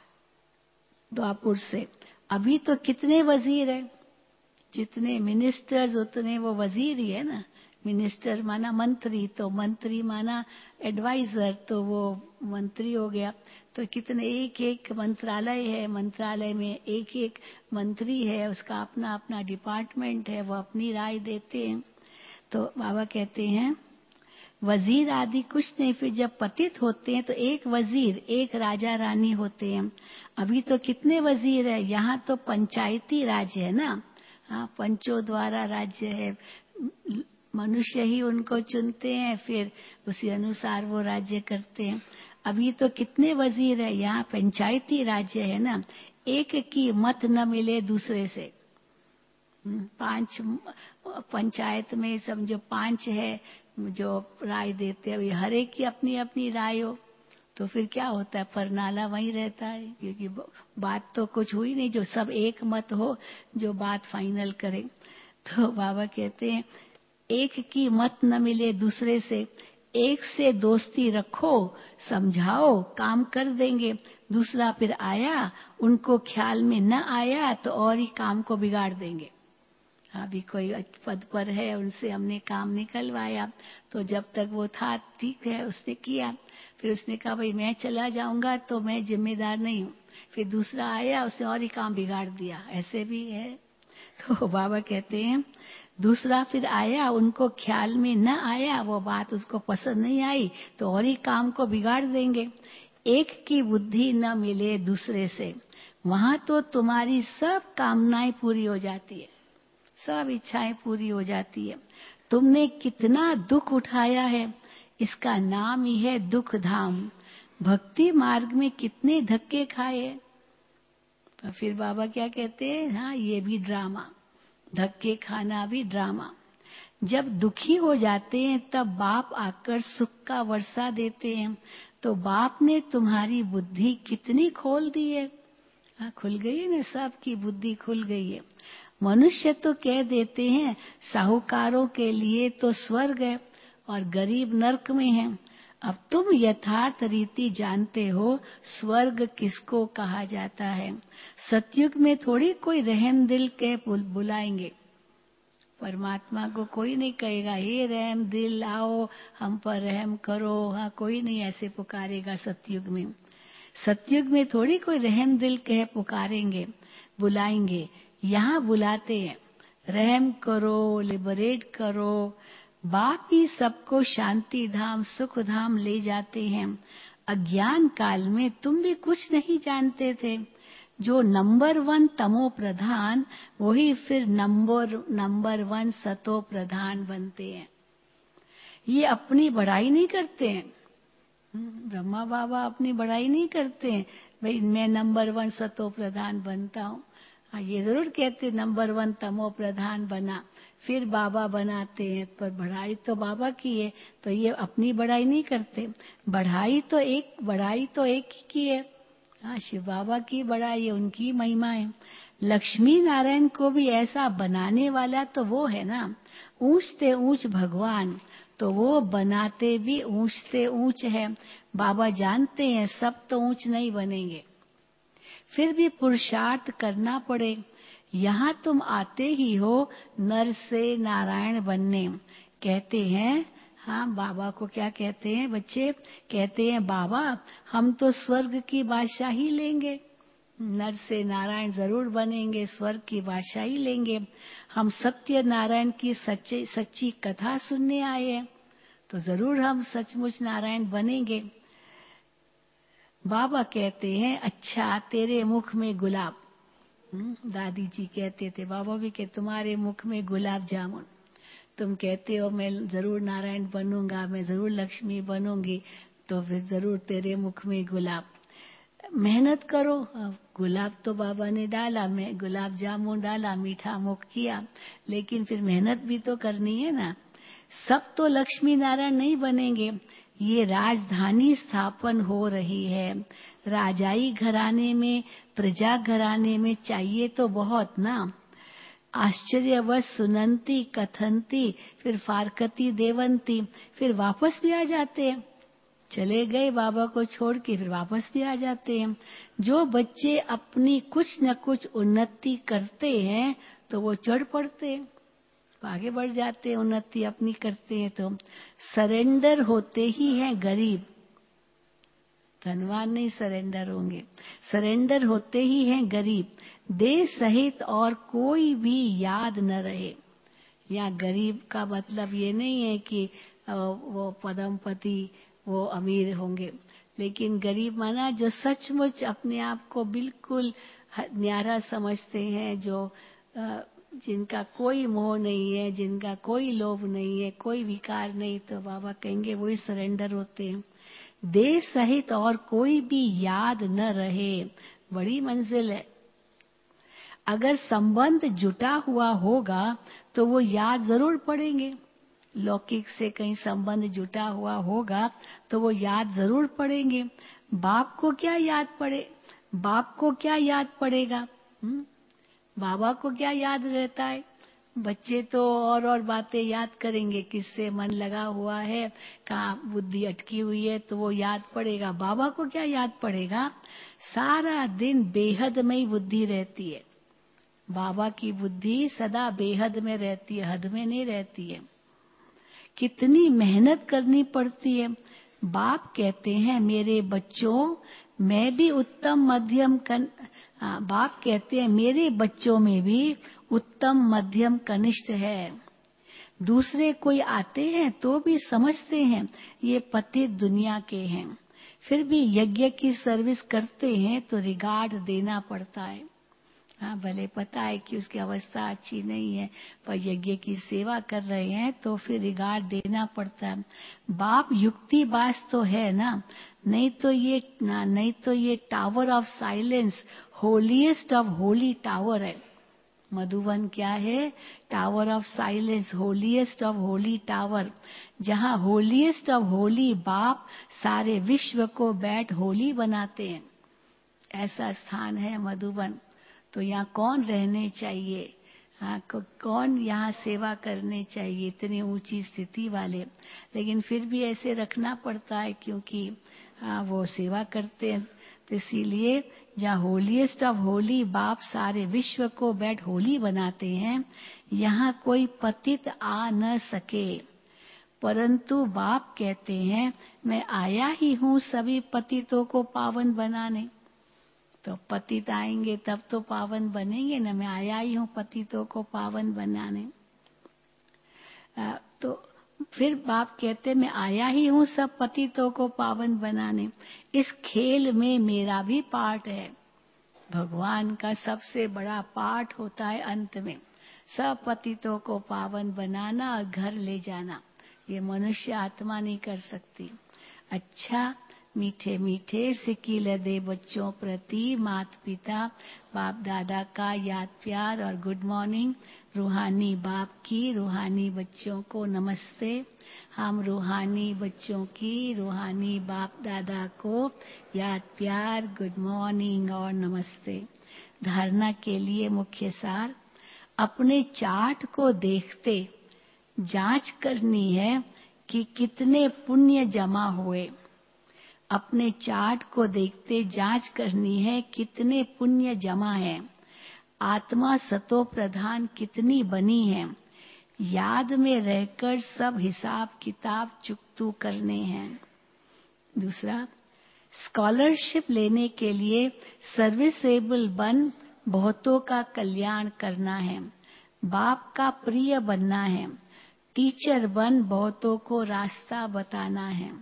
द्वापुर से। अभी तो कितने वजीर हैं, जितने मिनिस्टर्स उतने वो वजीर ही है ना। मिनिस्टर माना मंत्री, तो मंत्री माना एडवाइजर, तो वो मंत्री हो गया। तो कितने एक एक मंत्रालय है, मंत्रालय में एक एक मंत्री है, उसका अपना अपना डिपार्टमेंट है, वो अपनी राय देते हैं। तो बाबा कहते हैं वजीर आदि कुछ नहीं। फिर जब पतित होते हैं तो एक वजीर एक राजा रानी होते हैं। अभी तो कितने वजीर है, यहाँ तो पंचायती राज है ना। हाँ, पंचों द्वारा राज्य है, मनुष्य ही उनको चुनते हैं, फिर उसी अनुसार वो राज्य करते हैं। अभी तो कितने वजीर है, यहाँ पंचायती राज्य है ना। एक की मत न मिले दूसरे से। 5 पंचायत में समझो 5 है जो राय देते हैं, हर एक की अपनी अपनी राय हो, तो फिर क्या होता है, परनाला वहीं रहता है, क्योंकि बात तो कुछ हुई नहीं, जो सब एक मत हो जो बात फाइनल करे। तो बाबा कहते हैं एक की मत न मिले दूसरे से, एक से दोस्ती रखो, समझाओ, काम कर देंगे। दूसरा फिर आया, उनको ख्याल में न आया तो और ही काम को बिगाड़ देंगे। अभी कोई पद पर है, उनसे हमने काम निकलवाया, तो जब तक वो था ठीक है, उसने किया, फिर उसने कहा भाई मैं चला जाऊंगा तो मैं जिम्मेदार नहीं हूँ। फिर दूसरा आया, उसने और ही काम बिगाड़ दिया, ऐसे भी है। तो बाबा कहते हैं दूसरा फिर आया, उनको ख्याल में न आया, वो बात उसको पसंद नहीं आई, तो और ही काम को बिगाड़ देंगे। एक की बुद्धि न मिले दूसरे से, वहां तो तुम्हारी सब कामनाएं पूरी हो जाती है, सब इच्छाएं पूरी हो जाती है। तुमने कितना दुख उठाया है, इसका नाम ही है दुख धाम। भक्ति मार्ग में कितने धक्के खाए। तो फिर बाबा क्या कहते हैं, हाँ ये भी ड्रामा, धक्के खाना भी ड्रामा। जब दुखी हो जाते हैं तब बाप आकर सुख का वर्षा देते हैं। तो बाप ने तुम्हारी बुद्धि कितनी खोल दी है, खुल गई है ना, सबकी बुद्धि खुल गई है। मनुष्य तो कह देते हैं साहूकारों के लिए तो स्वर्ग है और गरीब नर्क में है। अब तुम यथार्थ रीति जानते हो स्वर्ग किसको कहा जाता है। सतयुग में थोड़ी कोई रहम दिल के बुलाएंगे, परमात्मा को कोई नहीं कहेगा हे रहम दिल आओ हम पर रहम करो, हाँ कोई नहीं ऐसे पुकारेगा सतयुग में। सतयुग में थोड़ी कोई रहम दिल कह पुकारेंगे, बुलाएंगे। यहाँ बुलाते हैं रहम करो, लिबरेट करो। बाप ही सबको शांति धाम सुख धाम ले जाते हैं। अज्ञान काल में तुम भी कुछ नहीं जानते थे। जो नंबर 1 तमो प्रधान, वही फिर नंबर 1 सतो प्रधान बनते हैं। ये अपनी बड़ाई नहीं करते हैं। ब्रह्मा बाबा अपनी बड़ाई नहीं करते हैं, भाई मैं नंबर 1 सतो प्रधान बनता हूँ। हाँ, ये जरूर कहते नंबर 1 तमो प्रधान बना, फिर बाबा बनाते हैं, पर बढ़ाई तो बाबा की है, तो ये अपनी बढ़ाई नहीं करते। बढ़ाई तो एक ही की है। हाँ, शिव बाबा की बढ़ाई है, उनकी महिमा है। लक्ष्मी नारायण को भी ऐसा बनाने वाला तो वो है ना। ऊंचते ऊंच भगवान, तो वो बनाते भी ऊंचते ऊंच है। बाबा जानते हैं सब तो ऊंच नहीं बनेंगे, फिर भी पुरुषार्थ करना पड़े। यहाँ तुम आते ही हो नर से नारायण बनने। कहते हैं, हाँ, बाबा को क्या कहते हैं बच्चे? कहते हैं बाबा हम तो स्वर्ग की बादशाही लेंगे, नर से नारायण जरूर बनेंगे, स्वर्ग की बादशाही लेंगे। हम सत्य नारायण की सच्ची कथा सुनने आए हैं, तो जरूर हम सचमुच नारायण बनेंगे। बाबा कहते हैं, अच्छा तेरे मुख में गुलाब, दादी जी कहते थे, बाबा भी कहते तुम्हारे मुख में गुलाब जामुन। तुम कहते हो मैं जरूर नारायण बनूंगा, मैं जरूर लक्ष्मी बनूंगी, तो फिर जरूर तेरे मुख में गुलाब। मेहनत करो। गुलाब तो बाबा ने डाला, मैं गुलाब जामुन डाला, मीठा मुख किया, लेकिन फिर मेहनत भी तो करनी है ना। सब तो लक्ष्मी नारायण नहीं बनेंगे। ये राजधानी स्थापन हो रही है, राजाई घराने में, प्रजा घराने में चाहिए तो बहुत ना। आश्चर्यवश सुनंती कथंती, फिर फारकती देवंती, फिर वापस भी आ जाते हैं। चले गए बाबा को छोड़ के, फिर वापस भी आ जाते हैं। जो बच्चे अपनी कुछ न कुछ उन्नति करते हैं तो वो चढ़ पड़ते हैं, आगे बढ़ जाते हैं, उन्नति अपनी करते हैं। तो सरेंडर होते ही हैं गरीब, धनवान नहीं सरेंडर होंगे। सरेंडर होते ही हैं गरीब, देह सहित और कोई भी याद न रहे। यहाँ गरीब का मतलब ये नहीं है कि वो पदमपति, वो अमीर होंगे, लेकिन गरीब माना जो सचमुच अपने आप को बिल्कुल न्यारा समझते हैं, जो जिनका कोई मोह नहीं है, जिनका कोई लोभ नहीं है, कोई विकार नहीं, तो बाबा कहेंगे वही सरेंडर होते हैं। देह सहित और कोई भी याद न रहे, बड़ी मंजिल है। अगर संबंध जुटा हुआ होगा तो वो याद जरूर पड़ेंगे। लौकिक से कहीं संबंध जुटा हुआ होगा तो वो याद जरूर पड़ेंगे। बाप को क्या याद पड़े, बाप को क्या याद पड़ेगा? बाबा को क्या याद रहता है? बच्चे तो और बातें याद करेंगे, किससे मन लगा हुआ है, कहाँ बुद्धि अटकी हुई है, तो वो याद पड़ेगा। बाबा को क्या याद पड़ेगा? सारा दिन बेहद में ही बुद्धि रहती है। बाबा की बुद्धि सदा बेहद में रहती है, हद में नहीं रहती है। कितनी मेहनत करनी पड़ती है। बाप कहते हैं मेरे बच्चों, मैं भी उत्तम मध्यम बाप कहते हैं मेरे बच्चों में भी उत्तम मध्यम कनिष्ठ है। दूसरे कोई आते हैं तो भी समझते हैं ये पतित दुनिया के हैं, फिर भी यज्ञ की सर्विस करते हैं तो रिगार्ड देना पड़ता है। हाँ, भले पता है कि उसकी अवस्था अच्छी नहीं है, पर यज्ञ की सेवा कर रहे हैं तो फिर रिगार्ड देना पड़ता है। बाप युक्तिबाज तो है ना, नहीं तो ये tower of silence, holiest of holy tower है। मधुबन क्या है? Tower of silence, holiest of holy tower, जहाँ होलीएस्ट ऑफ होली बाप सारे विश्व को बैठ होली बनाते हैं। ऐसा स्थान है मधुबन। तो यहाँ कौन रहने चाहिए? हाँ, कौन यहाँ सेवा करने चाहिए? इतनी ऊंची स्थिति वाले, लेकिन फिर भी ऐसे रखना पड़ता है क्योंकि हाँ, वो सेवा करते हैं। तो इसीलिए जहाँ होलीएस्ट ऑफ होली बाप सारे विश्व को बैठ होली बनाते हैं, यहाँ कोई पतित आ न सके। परंतु बाप कहते हैं मैं आया ही हूँ सभी पतितों को पावन बनाने। तो पतित आएंगे तब तो पावन बनेंगे ना, मैं आया ही हूँ पतितों को पावन बनाने। तो फिर बाप कहते मैं आया ही हूँ सब पतितों को पावन बनाने, इस खेल में मेरा भी पार्ट है। भगवान का सबसे बड़ा पार्ट होता है अंत में, सब पतितों को पावन बनाना और घर ले जाना। ये मनुष्य आत्मा नहीं कर सकती। अच्छा, मीठे मीठे सिकील दे बच्चों प्रति माता पिता बाप दादा का याद प्यार और गुड मॉर्निंग। रूहानी बाप की रूहानी बच्चों को नमस्ते। हम रूहानी बच्चों की रूहानी बाप दादा को याद प्यार, गुड मॉर्निंग और नमस्ते। धारणा के लिए मुख्य सार, अपने चार्ट को देखते जांच करनी है कि कितने पुण्य जमा हुए। अपने चार्ट को देखते जांच करनी है कितने पुण्य जमा है। आत्मा सतो प्रधान कितनी बनी है। याद में रहकर सब हिसाब किताब चुकतू करने हैं। दूसरा, स्कॉलरशिप लेने के लिए सर्विसेबल बन बहुतों का कल्याण करना है। बाप का प्रिय बनना है। टीचर बन बहुतों को रास्ता बताना है।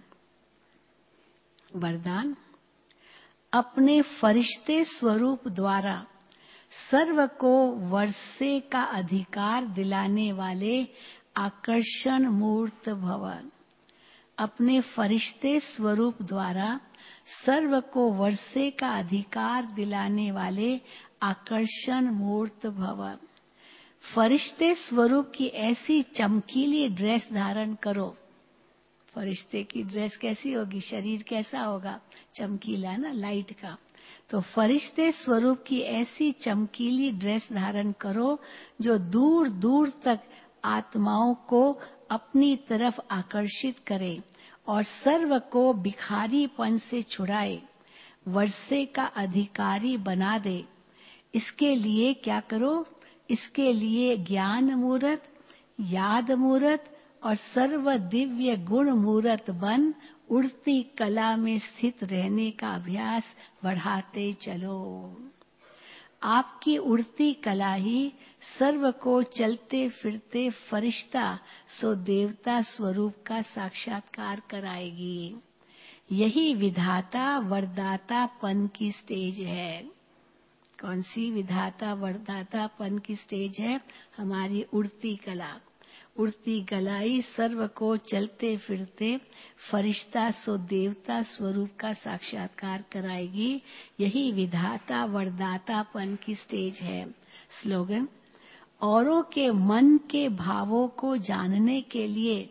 वरदान, अपने फरिश्ते स्वरूप द्वारा सर्व को वर्षे का अधिकार दिलाने वाले आकर्षण मूर्त भव। अपने फरिश्ते स्वरूप द्वारा सर्व को वर्षे का अधिकार दिलाने वाले आकर्षण मूर्त भव। फरिश्ते स्वरूप की ऐसी चमकीली ड्रेस धारण करो। फरिश्ते की ड्रेस कैसी होगी, शरीर कैसा होगा, चमकीला ना, लाइट का। तो फरिश्ते स्वरूप की ऐसी चमकीली ड्रेस धारण करो जो दूर दूर तक आत्माओं को अपनी तरफ आकर्षित करे और सर्व को भिखारीपन से छुड़ाए, वर्षे का अधिकारी बना दे। इसके लिए क्या करो? इसके लिए ज्ञान मूर्त, याद मूर्त और सर्व दिव्य गुण मूर्त बन उड़ती कला में स्थित रहने का अभ्यास बढ़ाते चलो। आपकी उड़ती कला ही सर्व को चलते फिरते फरिश्ता सो देवता स्वरूप का साक्षात्कार कराएगी। यही विधाता वरदातापन की स्टेज है। कौन सी विधाता वरदातापन की स्टेज है? हमारी उड़ती कला। उड़ती कलाई सर्व को चलते फिरते फरिश्ता सो देवता स्वरूप का साक्षात्कार कराएगी। यही विधाता वरदातापन की स्टेज है। स्लोगन, औरों के मन के भावों को जानने के लिए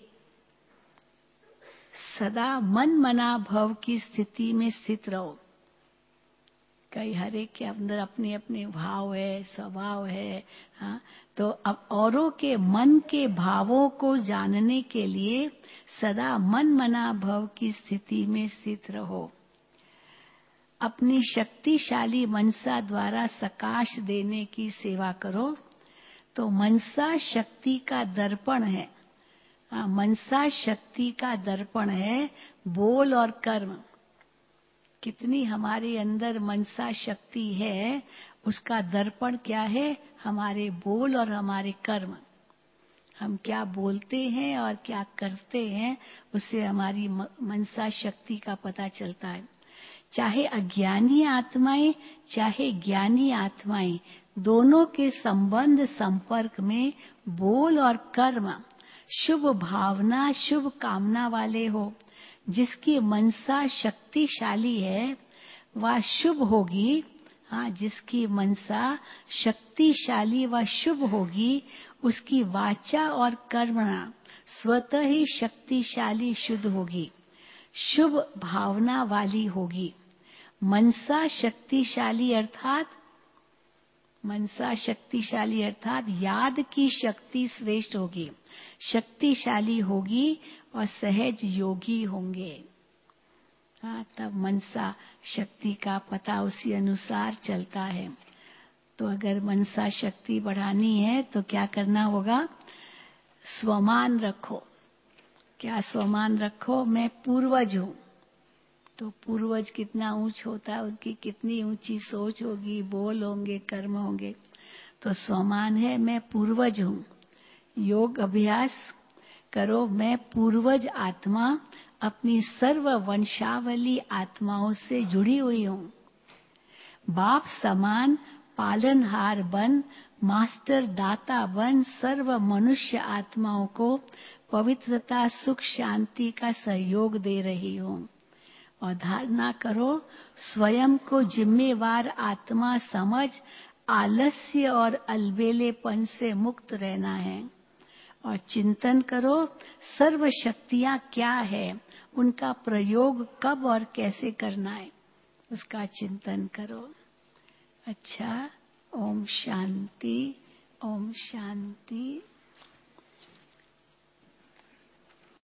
सदा मन मना भव की स्थिति में स्थित रहो। कई हर एक के अंदर अपने अपने भाव है, स्वभाव है। हाँ, तो अब औरों के मन के भावों को जानने के लिए सदा मन मना भव की स्थिति में स्थित रहो। अपनी शक्तिशाली मनसा द्वारा सकाश देने की सेवा करो। तो मनसा शक्ति का दर्पण है। हाँ, मनसा शक्ति का दर्पण है, बोल और कर्म। कितनी हमारे अंदर मनसा शक्ति है, उसका दर्पण क्या है? हमारे बोल और हमारे कर्म। हम क्या बोलते हैं और क्या करते हैं, उससे हमारी मनसा शक्ति का पता चलता है। चाहे अज्ञानी आत्माएं चाहे ज्ञानी आत्माएं, दोनों के संबंध संपर्क में बोल और कर्म शुभ भावना शुभ कामना वाले हो। जिसकी मनसा शक्तिशाली है वह शुभ होगी। हाँ, जिसकी मनसा शक्तिशाली व शुभ होगी, उसकी वाचा और कर्मणा स्वतः ही शक्तिशाली शुद्ध होगी, शुभ भावना वाली होगी। मनसा शक्तिशाली अर्थात याद की शक्ति श्रेष्ठ होगी, शक्तिशाली होगी और सहज योगी होंगे। हाँ, तब मनसा शक्ति का पता उसी अनुसार चलता है। तो अगर मनसा शक्ति बढ़ानी है तो क्या करना होगा? स्वमान रखो। क्या स्वमान रखो? मैं पूर्वज हूँ। तो पूर्वज कितना ऊंच होता है, उनकी कितनी ऊंची सोच होगी, बोल होंगे, कर्म होंगे। तो स्वमान है मैं पूर्वज हूँ। योग अभ्यास करो, मैं पूर्वज आत्मा अपनी सर्व वंशावली आत्माओं से जुड़ी हुई हूँ। बाप समान पालनहार बन, मास्टर दाता बन, सर्व मनुष्य आत्माओं को पवित्रता, सुख, शांति का सहयोग दे रही हूँ। और धारणा करो, स्वयं को जिम्मेवार आत्मा समझ आलस्य और अलबेलेपन से मुक्त रहना है। और चिंतन करो, सर्व शक्तियां क्या है, उनका प्रयोग कब और कैसे करना है, उसका चिंतन करो। अच्छा, ओम शांति, ओम शांति।